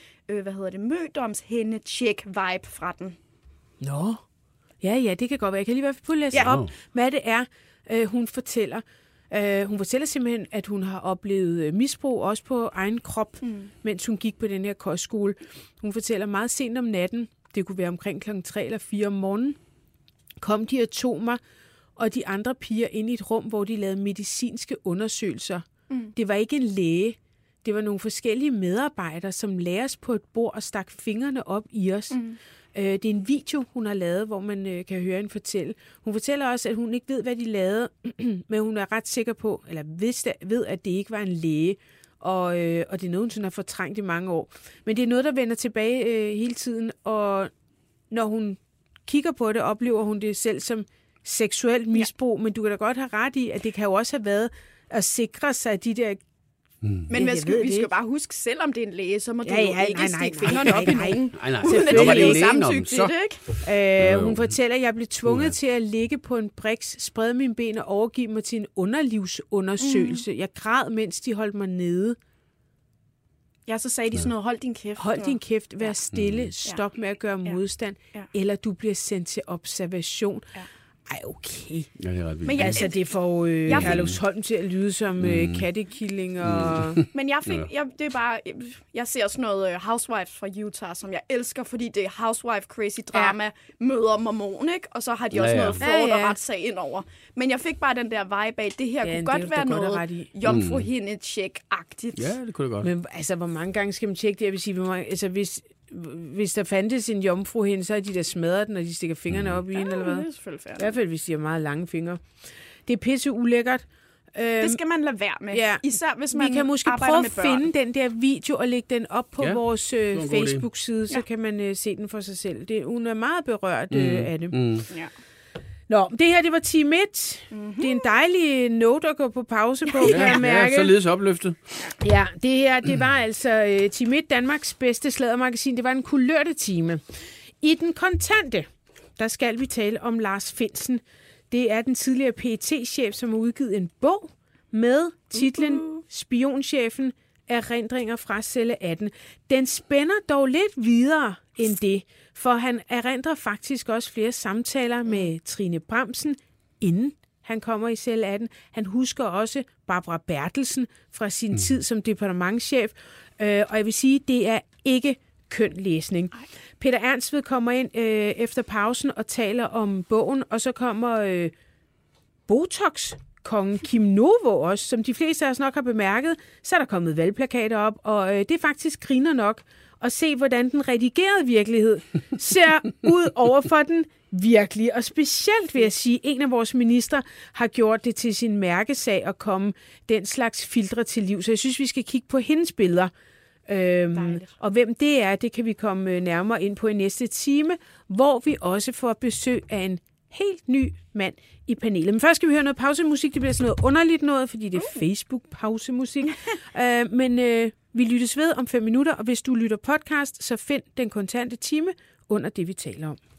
en, mødomshænde-check-vibe fra den. Nå, ja, det kan godt være. Jeg kan lige i hvert fald læse op, hvad det er, hun fortæller. Hun fortæller simpelthen, at hun har oplevet misbrug, også på egen krop, mens hun gik på den her kostskole. Hun fortæller meget sent om natten, det kunne være omkring kl. 3 eller 4 om morgenen, kom de og tog mig og de andre piger ind i et rum, hvor de lavede medicinske undersøgelser. Det var ikke en læge. Det var nogle forskellige medarbejdere, som lagde os på et bord og stak fingrene op i os. Det er en video, hun har lavet, hvor man kan høre hende fortælle. Hun fortæller også, at hun ikke ved, hvad de lavede, men hun er ret sikker på, eller ved, at det ikke var en læge. Og det er noget, hun har fortrængt i mange år. Men det er noget, der vender tilbage hele tiden, og når hun kigger på det, oplever hun det selv som seksuelt misbrug, men du kan da godt have ret i, at det kan jo også have været at sikre sig de der... Men vi skal bare huske, selvom det er en læge, så må du jo ikke stikke fingrene op i nogen. Uden at det er samtykke til det, ikke? Hun fortæller, at jeg blev tvunget til at ligge på en briks, sprede mine ben og overgive mig til en underlivsundersøgelse. Jeg græd, mens de holdt mig nede. Ja, så sagde de sådan noget, hold din kæft. Hold din kæft, vær stille, stop med at gøre modstand, eller du bliver sendt til observation. Ej, okay. Ja, det er ret vildt. Men altså, det får Herlufsholm til at lyde som kattekilling og... Men det er bare... Jeg ser sådan noget Housewives fra Utah, som jeg elsker, fordi det er housewife crazy drama, møder mormon, ikke? Og så har de også noget fraud og retssag indover. Men jeg fik bare den der vibe af, det her kunne godt være noget jomfruhinde-check-agtigt. Ja, det kunne det godt. Men altså, hvor mange gange skal man tjekke det? Jeg vil sige, altså, hvis der fandtes en jomfruhinde, så er de der smadret den, og de stikker fingrene op i hende, eller hvad? Det er selvfølgelig færdigt. I hvert fald, hvis de har meget lange fingre. Det er pisse ulækkert. Det skal man lade være med. Ja. Især hvis man vi kan måske prøve at finde den der video og lægge den op på vores Facebook-side, så kan man se den for sig selv. Hun er meget berørt af det. Ja. Nå, det her, det var Team 1. Det er en dejlig note at gå på pause på, kan jeg mærke. Ja, således opløftet. Ja, det her, det var altså Team 1, Danmarks bedste sladdermagasin. Det var en kulørte time. I den kontante, der skal vi tale om Lars Findsen. Det er den tidligere PET-chef, som har udgivet en bog med titlen Spionchefen, erindringer fra celle 18. Den spænder dog lidt videre end det, for han erindrer faktisk også flere samtaler med Trine Bramsen, inden han kommer i celle 18. Han husker også Barbara Bertelsen fra sin tid som departementschef, og jeg vil sige, det er ikke køn læsning. Peter Ernstved kommer ind efter pausen og taler om bogen, og så kommer Botox-kongen Kim Novo også, som de fleste af os nok har bemærket. Så er der kommet valgplakater op, og det er faktisk griner nok at se, hvordan den redigerede virkelighed ser ud over for den virkelige. Og specielt vil jeg sige, en af vores minister har gjort det til sin mærkesag at komme den slags filtre til liv. Så jeg synes, vi skal kigge på hendes billeder. Og hvem det er, det kan vi komme nærmere ind på i næste time, hvor vi også får besøg af en helt ny mand i panelet. Men først skal vi høre noget pausemusik. Det bliver sådan noget underligt noget, fordi det er Facebook-pausemusik. Men vi lyttes ved om 5 minutter, og hvis du lytter podcast, så find den kontante time under det, vi taler om.